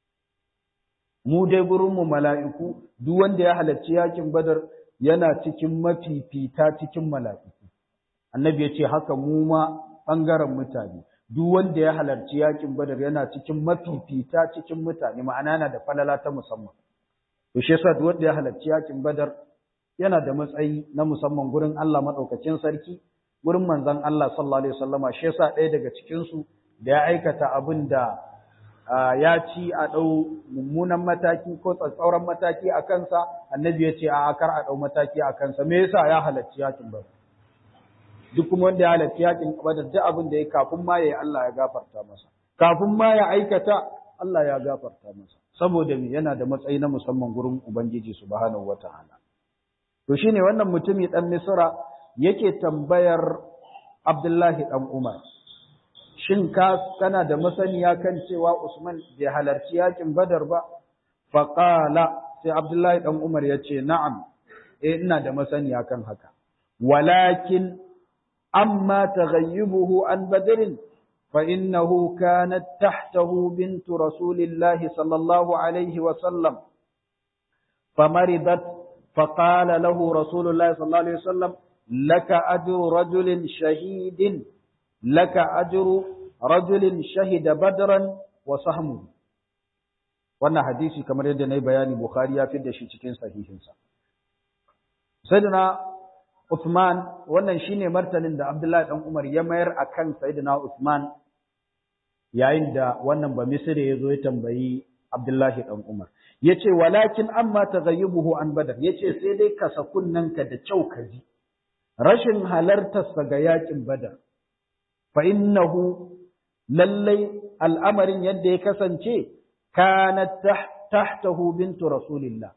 Mu dai gurin mu mala'iku duk wanda ya halarci yakin Badar yana cikin mafifita cikin mala'iku. Annabi yace haka mu ma bangaren mutane duk wanda ya halarci yakin Badar yana cikin mafifita cikin mutane, ma'ana yana da falala ta musamman. To shi yasa duk wanda ya halarci yakin Badar yana da matsayi na musamman gurin Allah madaukakin sarki, gurin manzon Allah sallallahu alaihi wasallama. Shi yasa ɗaya daga cikin su da ya aikata abin da ya ci a ɗau mummunan mataki ko tsatsauran mataki a kansa, Annabi ya ce a kar a ɗau mataki a kansa. Me yasa ya halarci yakin Badar? Duk kuma wanda ya halarci yakin Badar duk abin da ya kafin ma yayi Allah ya gafarta masa, kafin ma ya aikata Allah ya gafarta masa, saboda me yana da matsayi na musamman gurin Ubangiji subhanahu wataala. To shine wannan mutumi dan Misra yake tambayar Abdullahi dan Umar, shin kana da masaniya kan cewa Usman bai halarci yakin Badar ba? Faqala, sai Abdullahi dan Umar yace na'am, ina da masaniya kan haka, walakin أما تغيبه عن بدر فإنه كانت تحته بنت رسول الله صلى الله عليه وسلم فمرضت فقال له رسول الله صلى الله عليه وسلم لك أجر رجل شهيد لك أجر رجل شهد بدرا وسهمه. wannan hadisi kamar yadda nayi bayani Bukhari ya fidda shi cikin sahihinsa. Sayyidina Uthman, wannan shine martanin da Abdullahi dan Umar ya mayar akan Sayyidina Uthman yayin da wannan ba Misri ya zo ya tambayi Abdullahi dan Umar. Yace walakin amma taghayyubuhu an Badar, yace sai dai ka sakunnanka da kyau ka ji rashin halartar sa ga yakin Badar. Fa innahu lallai al'amarin yadda ya kasance kanat tahtahu bintu Rasulillah.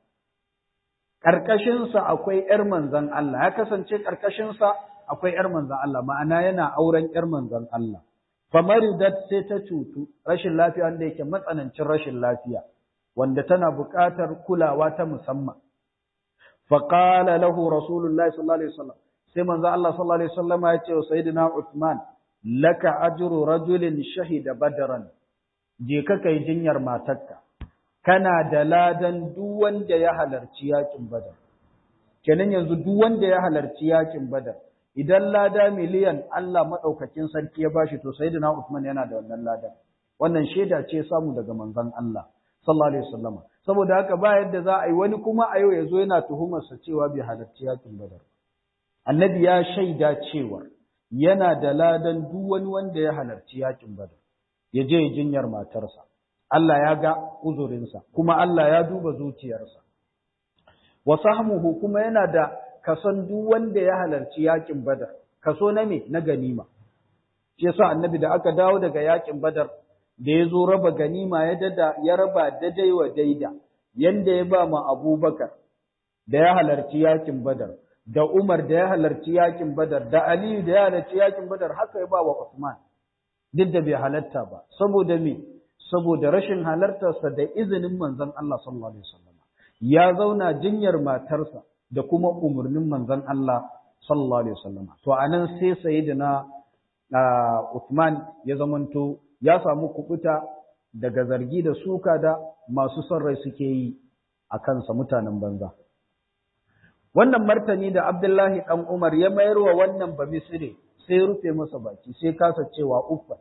Ƙarƙashinsa akwai ‘yar manzan Allah, ya kasance ƙarƙashinsa akwai ‘yar manzan Allah, ma'ana yana auren ‘yar manzan Allah. Famaridat sai ta cutu, rashin lafiya wanda yake matsanancin rashin lafiya, wanda tana buƙatar kulawa ta musamman. Faƙala lahu Rasulullahi sallallahu Alaihi wasallam, sai manzan Allah sallallahu Alaihi wasallam ya ce wa Sayyidina Uthman, laka ajru rajulin shahida badaran, je ka kai jinyar matarka. Kana da ladan duk wanda ya halarci yakin Badar. Kenan yanzu duk wanda ya halarci yakin Badar, idan lada miliyan Allah madaukakin sarki ya bashi, to Sayyidina Uthman yana da wannan ladan. Wannan shaida ce samu daga manzon Allah sallallahu alaihi wasallam. Saboda haka ba yadda za a yi wani kuma a yau yazo yana tuhumar sa cewa bai halarci yakin Badar. Annabi ya shaida cewa yana da ladan duk wani wanda ya halarci yakin Badar. Ya je jinyar matarsa. Allah ya ga uzurinsa, kuma Allah ya duba zuciyarsa. Wa sahmuhu kuma yana da kason duk wanda ya halarci yakin Badar, kaso na me? Na ganima. Shi yasa Annabi da aka dawo daga yakin Badar, da ya zo raba ganima ya raba daidai wa daida, yanda ya ba ma Abubakar da ya halarci yakin Badar, da Umar da ya halarci yakin Badar, da Aliyu da ya halarci yakin Badar, haka ya ba wa Uthman. Duk da bai halarta ba, saboda me? Saboda rashin halartarsa da izinin manzon Allah sallallahu alaihi wasallam. Ya zauna jinyar matarsa da kuma umarnin manzon Allah sallallahu alaihi wasallam. To anan sai sayyidina Uthman ya zamanto ya samu kubuta daga zargi da suka da masu son rai suke yi a kansa mutanen banza. Wannan martani da Abdullahi ɗan Umar ya mayar wa wannan Bamisire sai rufe masa baki sai kasa cewa uffa.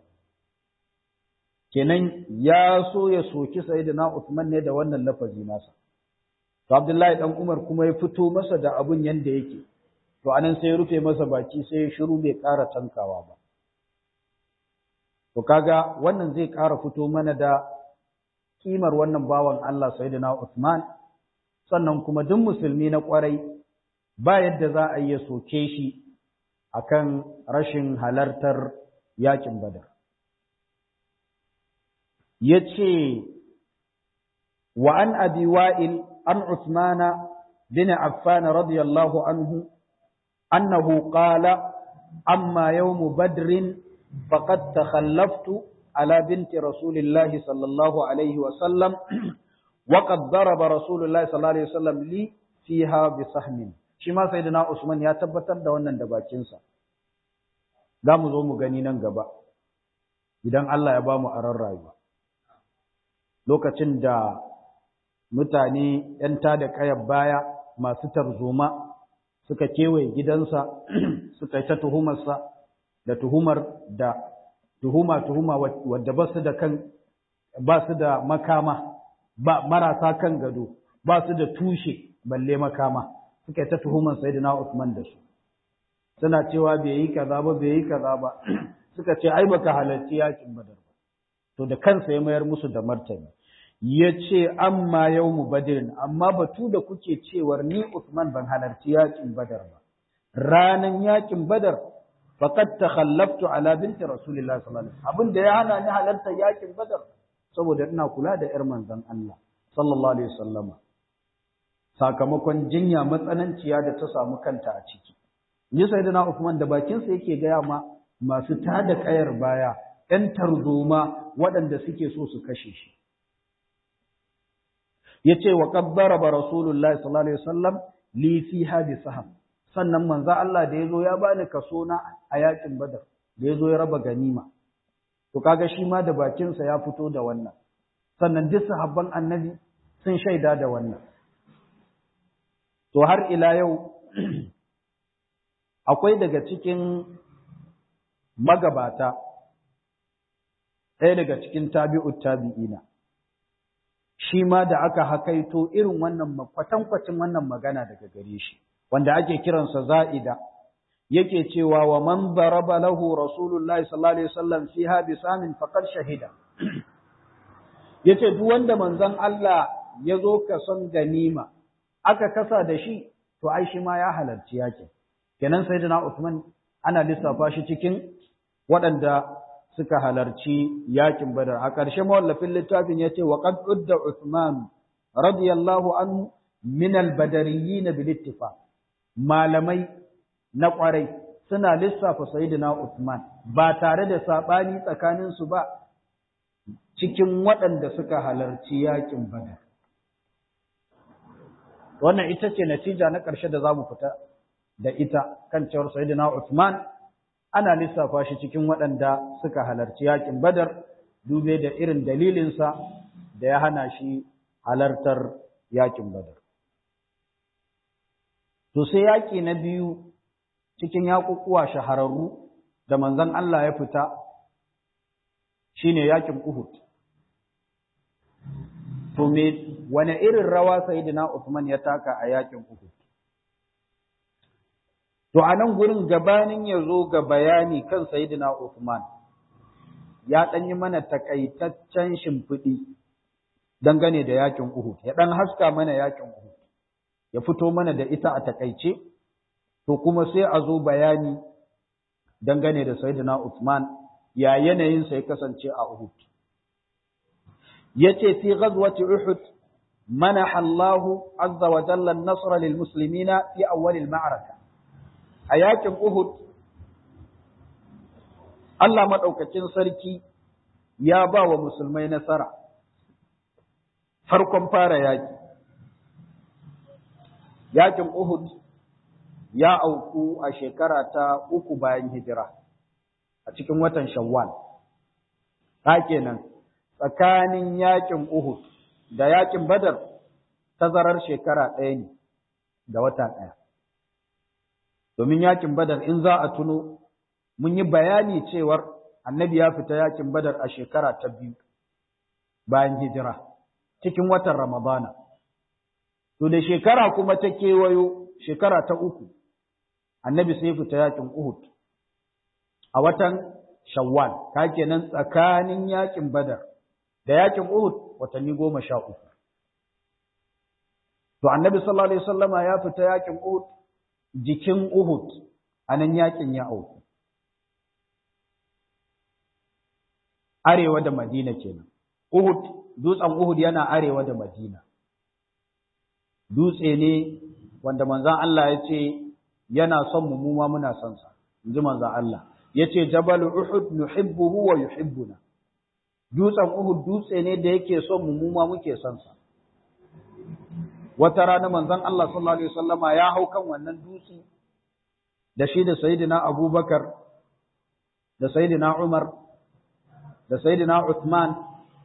Kenan ya so ya soki Sayyidina Uthman ne da wannan lafazi nasa. To Abdullahi ɗan Umar kuma ya fito masa da abun yanda yake. To anan sai ya rufe masa baki sai ya shiru bai ƙara tankawa ba. To kaga wannan zai ƙara fito mana da kimar wannan bawan Allah Sayyidina Uthman, sannan kuma duk musulmi na ƙwarai ba yadda za a yi soke shi akan rashin halartar yakin Badar. Yace wa an Abi Wa'il an Uthmana bin Affan radiyallahu anhu annahu qala amma yawm Badrin فقد تخلفت على بنت رسول الله صلى الله عليه وسلم وقد ضرب رسول الله صلى الله عليه وسلم لي فيها بسهم. shi ma sayyidina Usman ya tabbatar da wannan da bakinsa. Za mu zo mu gani nan gaba idan Allah ya ba mu aron rayuwa. Lokacin da mutane ‘yan tada ƙayar baya masu tarzoma suka kewaye gidansa suka yi ta tuhumarsa da tuhuma wadda ba su da makama, marasa kan gado, ba su da tushe balle makama, suka yi ta tuhumar Sayyidina Uthman da su. Suna cewa bai yi kaza ba, suka ce ai baka halarci yakin Badar ba. To da kansa ya mayar musu da martani. Ya ce amma yawmu Badrin, amma batu da kuke cewar ni Uthman ban halarci yakin Badar ba. Ranan yakin Badar faqad takhallaftu ala binti Rasulillah sallallahu alaihi wasallam. Abin da ya hana ni halartar yakin Badar saboda ina kula da ƴar manzon Allah sallallahu alaihi wasallama. Sakamakon jinya matsananciya da ta samu kanta a ciki. Ni Sayyidina Uthman da bakinsa yake gaya ma masu tada kayar baya, ‘yan tarzoma waɗanda suke so su kashe shi. Ya ce wa ƙabbara ba Rasulullah sallallahu alaihi wasallam li fiha bi saham. Sannan manzo Allah da yazo ya bani kaso na a yakin Badar, da yazo ya raba ganima. To kaga shi ma da bakinsa ya fito da wannan. Sannan duk sahabban Annabi sun shaida da wannan. To har ila yau akwai daga cikin magabata, ɗaya daga cikin tabi'ut tabi'ina, shi ma da aka hakaito irin wannan kwatankwacin wannan magana daga gare shi, wanda ake kiransa za'ida, yake cewa wa man daraba lahu rasulullahi sallallahu alaihi wasallam fiha bisamin faqad shahida. Yace duk wanda manzon Allah ya zo kason ganima aka kasa da shi, to ai shi ma ya halarci yakin. Kenan Sayyidina Uthman ana lissafa shi cikin waɗanda suka halarci yakin Badar. A ƙarshe mawallafin littafin ya ce wa qad udda Uthman radiyallahu anhu min al-badariyyin bil ittifaq. Malamai na ƙwarai suna lissafa Sayyidina Uthman ba tare da sabani tsakanin su ba cikin waɗanda suka halarci yakin Badar. Wannan ita ce natija na ƙarshe da zamu fita da ita kan cewar Sayyidina Uthman ana lissafa shi cikin waɗanda suka halarci yakin Badar, dube da irin dalilinsa da ya hana shi halartar yakin Badar. To sai yaƙi na biyu cikin yaƙuƙuwa shahararru da manzon Allah ya fita shine yakin Uhud. To wane irin rawa Sayyidina Uthman ya taka a yakin Uhud? To a nan gurin gabanin ya zo ga bayani kan Sayyidina Uthman, ya ɗan yi mana takaitaccen shimfiɗi dangane da yakin Uhud, ya ɗan haska mana yakin Uhud, ya fito mana da ita a takaice, to kuma sai a zo bayani dangane da Sayyidina Uthman, ya yanayinsa ya kasance a Uhud. Yace fi ghazwati Uhud manaha Allahu azza wa jalla an-nasra lil muslimina fi awwal al-ma'raka. A yakin Uhud, Allah maɗaukacin sarki ya ba wa musulmai nasara, farkon fara yaƙi. Yakin Uhud ya auku a shekara ta 3 bayan hijira. a cikin watan Shawwal. Ta kenan tsakanin yakin Uhud da yakin Badar tazarar shekara ɗaya ne da wata ɗaya. Domin yakin Badar in za a tuno mun yi bayani cewar Annabi ya fita yakin Badar a shekara ta 2 bayan hijira cikin watan Ramadana. To da shekara kuma ta kewayo shekara ta 3 Annabi sai fita yakin Uhud a watan Shawwal. Ka kenan tsakanin yakin Badar da yakin Uhud watanni 13. To Annabi sallallahu alaihi wasallama ya fita yakin Uhud, jikin Uhud anan yakin ya auku. Arewa da Madina kenan. Uhud, dutsen Uhud yana arewa da Madina. Dutse ne wanda manzon Allah ya ce yana son mu ma muna son sa. Inji manzon Allah. Yace Jabal Uhud nuhibbuhu wa yuhibbuna. Dutsen Uhud dutse ne da yake son mu ma muke son sa. Wata rana manzon Allah sallallahu alaihi wasallama ya hau kan wannan dutse da shi da Sayyidina Abubakar da Sayyidina Umar da Sayyidina Uthman,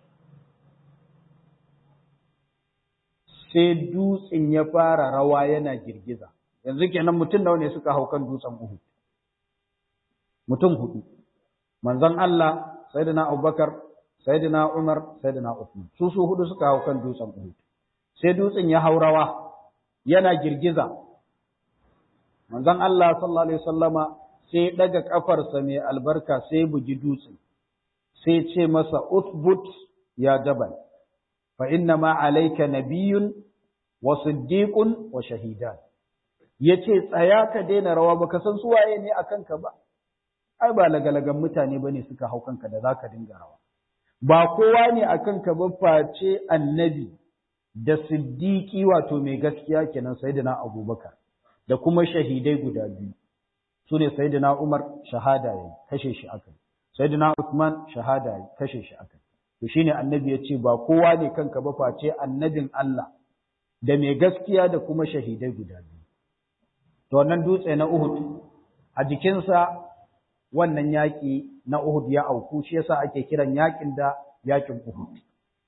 sai dutsen ya fara rawa yana girgiza. Yanzu kenan mutum nawa ne suka hau kan dutsen Uhud? Mutum 4. Manzon Allah, Sayyidina Abubakar, Sayyidina Umar, Sayyidina Uthman. Su 4 suka hau kan dutsen Uhud. Sai dutsen ya hau rawa yana girgiza. Manzon Allah sallallahu alaihi wasallama sai daga kafarsa mai albarka sai bugi dutsen. Sai ce masa uthbut ya jabal fa inna ma alayka nabiyyun wa siddiqun wa shahidan. Yace tsaya ka daina rawa, baka san su waye ne akan ka ba. Ai ba lagalagan mutane bane suka hau kanka da zaka dinga rawa. Ba kowa ne akan ka ba face annabi da siddiqi wato mai gaskiya kenan Sayyidina Abubakar da kuma shahidai guda 2. Sune Sayyidina Umar shahada yayi, kashe shi akai. Sayyidina Uthman shahada yayi, kashe shi akai. To shine annabi ya ce ba kowa ne kanka ba face annabin Allah da mai gaskiya da kuma shahidai guda 2. To wannan dutse na Uhud a jikinsa wannan yaki na Uhud ya auku, shi yasa ake kiran yakin da yakin Uhud.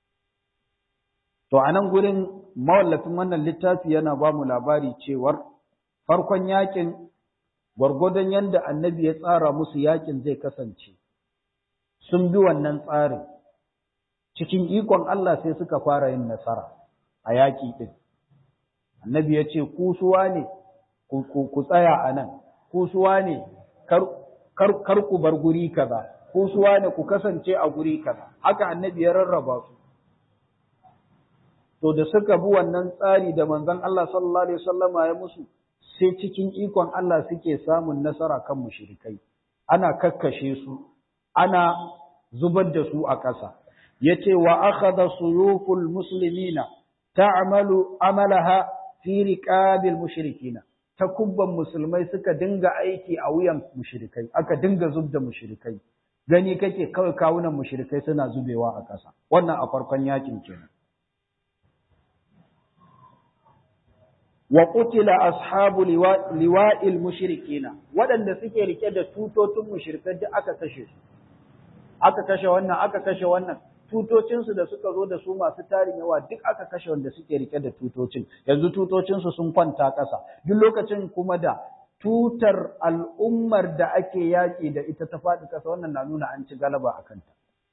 To anan gurin mawallafin wannan littafi yana ba mu labari cewar farkon yakin gwargwadon yanda annabi ya tsara musu yakin zai kasance. Sun bi wannan tsarin, cikin ikon Allah sai suka fara yin nasara a yaƙi ɗin. Annabi ya ce, kusuwa ne, ku tsaya a nan, kusuwa ne, kar ku bar guri kaza, kusuwa ne ku kasance a guri kaza. Haka annabi ya rarraba su. To da suka bi wannan tsari da manzon Allah sallallahu alaihi wasallama ya musu, sai cikin ikon Allah suke samun nasara kan mushrikai. Ana kakkashe su, ana zubar da su a ƙasa. Yace wa akhadha suyuful muslimina ta'malu amalaha fi riqabil mushrikina. Takubban musulmai suka dinga aiki a wuyan mushrikai, aka dinga zubda mushrikai. Gani kake kawai kawunan mushrikai suna zubewa a ƙasa. Wannan a farkon yakin kenan. Wa qutila ashabu liwa'il mushrikina, waɗanda suke rike da tutotun mushrikai duk aka kashe su. Aka kashe wannan, aka kashe wannan. Tutocinsu da suka zo da su masu tarin yawa duk aka kashe wanda suke rike da tutocin. Yanzu tutocinsu sun kwanta ƙasa. Duk lokacin kuma da tutar al'ummar da ake yaƙi da ita ta faɗi ƙasa, wannan na nuna an ci galaba a kanta.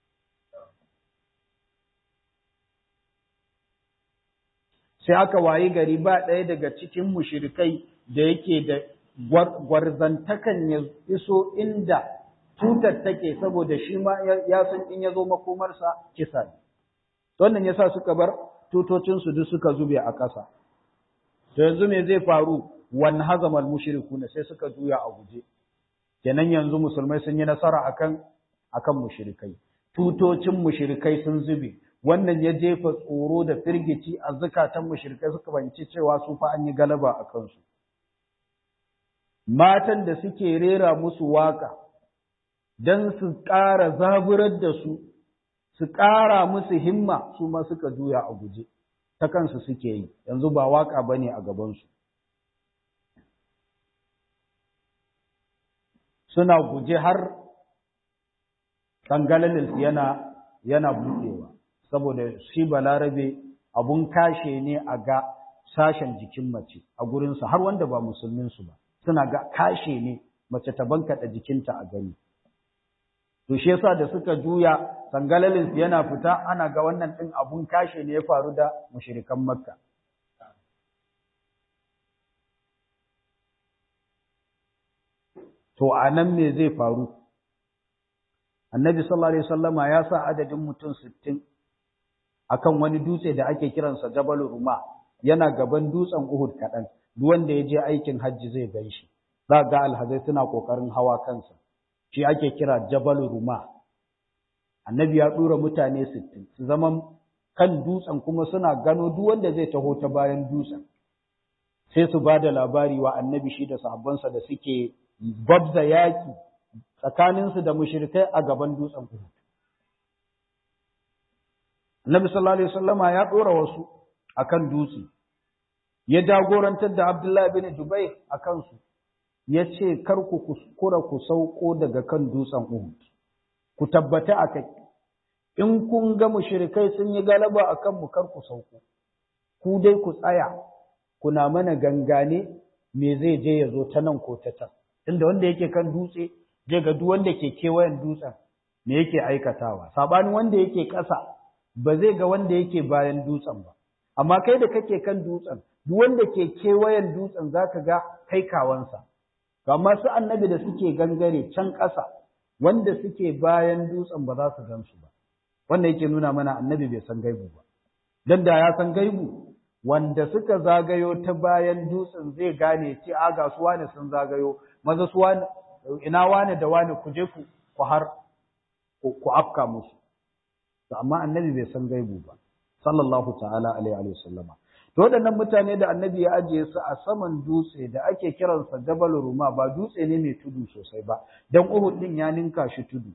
Sai aka wayi gari ba ɗaya daga cikin mushrikai da yake da gwarzantakan ya iso inda tutar take, saboda shi ma ya san in ya zo makomarsa kisa ne. Wannan ya sa suka bar tutocinsu duk suka zube a ƙasa. To yanzu me zai faru? Wan hazamal mushrikuna, sai suka juya a guje. Kenan yanzu musulmai sun yi nasara akan mushrikai. Tutocin mushrikai sun zube. Wannan ya jefa tsoro da firgici a zakatan mushrikai, suka banci cewa su fa an yi galaba a kansu. Matan da suke rera musu waka dan su ƙara zaburar da su ƙara musu himma, su ma suka juya a guje. Ta kansu suke yi, yanzu ba waka bane a gabansu. Suna guje har Tangalalinsu yana buɗewa, saboda shi balarabe abun kashe ne a ga sashen jikin mace a gurinsu har wanda ba musulminsu ba, suna ga kashe ne mace ta bankaɗa jikinta a gani. To shi yasa da suka juya tangalalinsu yana fita ana ga wannan ɗin abun kashe ne ya faru da mushrikan Makka. To a nan me zai faru? Annabi sallallahu alaihi wasallama ya sa adadin mutum 60 akan wani dutse da ake kiransa Jabal Ruma, yana gaban dutsen Uhud kaɗan. Duk wanda ya je aikin hajji zai gan shi. Za ga alhazai suna ƙoƙarin hawa kansa. Shi ake kira Jabal Ruma. Annabi ya ɗora mutane 60 su zama kan dutsen kuma suna gano duk wanda zai taho ta bayan dutsen. Sai su ba da labari wa Annabi shi da sahabbansa da suke babza yaƙi tsakaninsu da mushrikai a gaban dutsen Uhud. Annabi sallallahu alaihi wasallama ya ɗora wasu akan dutse. Ya jagorantar da Abdullahi bin Jubair a kansu. Ya ce kar ku kuskura ku sauko daga kan dutsen Uhud. Ku tabbata a kai. In kun ga mushrikai sun yi galaba a kanmu kar ku sauko. Ku dai ku tsaya kuna mana gangane me zai je ya zo ta nan ko ta can. Inda wanda yake kan dutse je ga duk wanda ke kewayen dutsen me yake aikatawa. Sabanin wanda yake ƙasa ba zai ga wanda yake bayan dutsen ba. Amma kai da kake kan dutsen duk wanda ke kewayen dutsen zaka ga kai kawansa. Amma su Annabi da suke gangare can ƙasa wanda suke bayan dutsen ba za su gan su ba. Wannan yake nuna mana Annabi bai san gaibu ba. Dan da ya san gaibu wanda suka zagayo ta bayan dutsen zai gane ce a ga su wani sun zagayo maza su wani ina wani da wani ku je ku har ku afka musu. Amma Annabi bai san gaibu ba sallallahu ta'ala alaihi wa sallama. To waɗannan mutane da Annabi ya ajiye su a saman dutse da ake kiransa Jabal Ruma, ba dutse ne mai tudu sosai ba, dan Uhud din ya ninka shi tudu.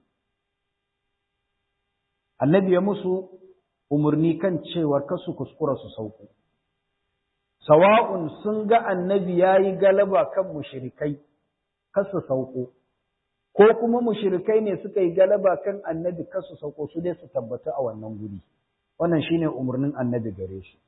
Annabi ya musu umarni kan cewar kasu kuskura su sauko. Sawa'un sun ga Annabi yayi galaba kan mushrikai kasu sauko, ko kuma mushrikai ne suka yi galaba kan Annabi kasu sauko, su dai su tabbata a wannan guri. Wannan shine umarnin Annabi gare shi.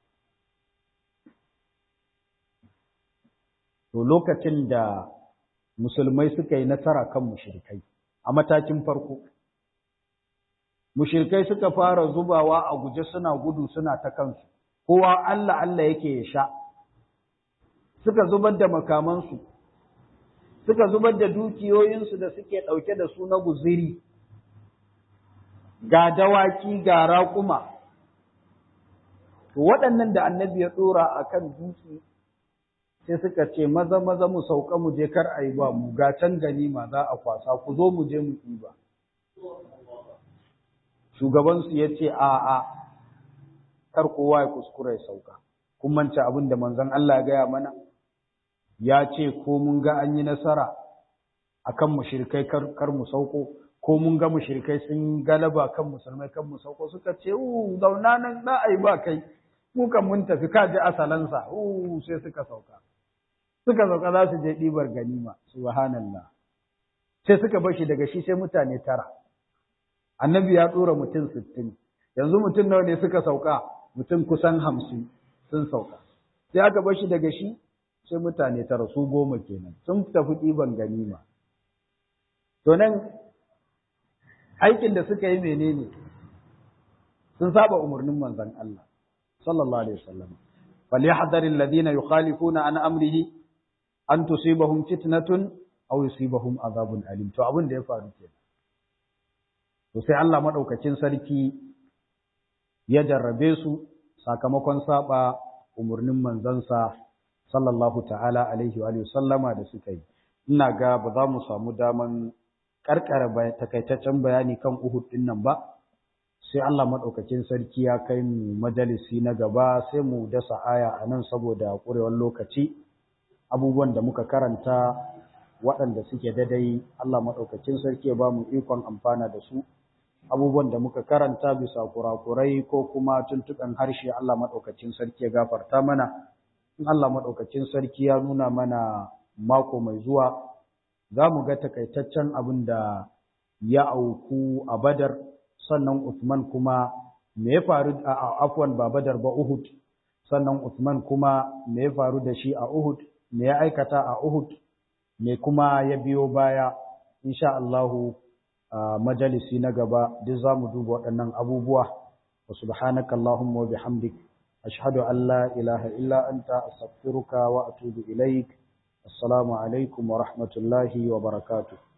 To lokacin da musulmai suka yi nasara kan mushrikai a matakin farko, mushrikai suka fara zubawa a guje suna gudu suna ta kansu, kowa Allah Allah yake ya sha, suka zubar da makamansu, suka zubar da dukiyoyinsu da suke ɗauke da su na guziri, ga dawaki ga raƙuma. To waɗannan da Annabi ya ɗora a kan dutse sai suka ce maza maza mu sauka mu je kar a yi ba mu, ga can ganima za a kwasa, ku zo mu je mu ɗiba. Shugabansu ya ce a'a kar kowa ya kuskura ya sauka. Kun manta abin da manzon Allah ya gaya mana? Ya ce ko mun ga an yi nasara akan mushrikai kar mu sauko, ko mun ga mushrikai sun galaba kan musulmai kan mu sauko. Suka ce zauna nan za a yi ba kai, mu kan mun tafi ka ji asalansa. Sai suka sauka za su je ɗibar ganima. Subhanallah. Sai suka bar shi daga shi sai mutane 9. Annabi ya ɗora mutum 60. Yanzu mutum nawa ne suka sauka? Mutum kusan 50 sun sauka. Sai aka bar shi daga shi sai mutane 9, su 10 kenan. Sun tafi ɗiban ganima. To nan aikin da suka yi menene? Sun saba umarnin manzon Allah sallallahu alaihi wasallam. فليحذر الذين يخالفون عن أمره أن تصيبهم فتنة أو يصيبهم عذاب أليم. To abin da ya faru kenan. To sai Allah madaukakin sarki ya jarrabe su sakamakon saba umarnin manzansa sallallahu ta'ala alaihi wa sallama da suka yi. Ina ga ba za mu samu daman karkara takaitaccen bayani kan Uhud din nan ba. Sai Allah maɗaukakin sarki ya kai mu majalisi na gaba sai mu dasa aya a nan saboda ƙurewar lokaci. Abubuwan da muka karanta waɗanda suke daidai Allah maɗaukakin sarki ya ba mu ikon amfana da su. Abubuwan da muka karanta bisa kurakurai ko kuma tuntuɓen harshe Allah maɗaukakin sarki ya gafarta mana. In Allah maɗaukakin sarki ya nuna mana mako mai zuwa za mu ga takaitaccen abin da ya auku a Badar, sannan Uthman kuma me ya faru afwan ba Badar ba Uhud, sannan Uthman kuma me ya faru da shi a Uhud, me ya aikata a Uhud, me kuma ya biyo baya. Insha Allahu majalisi na gaba duk zamu duba waɗannan abubuwa. Wa subhanaka Allahumma wa bihamdik ashhadu an la ilaha illa anta astaghfiruka wa atubu ilaik. Assalamu alaikum wa rahmatullahi wa barakatuh.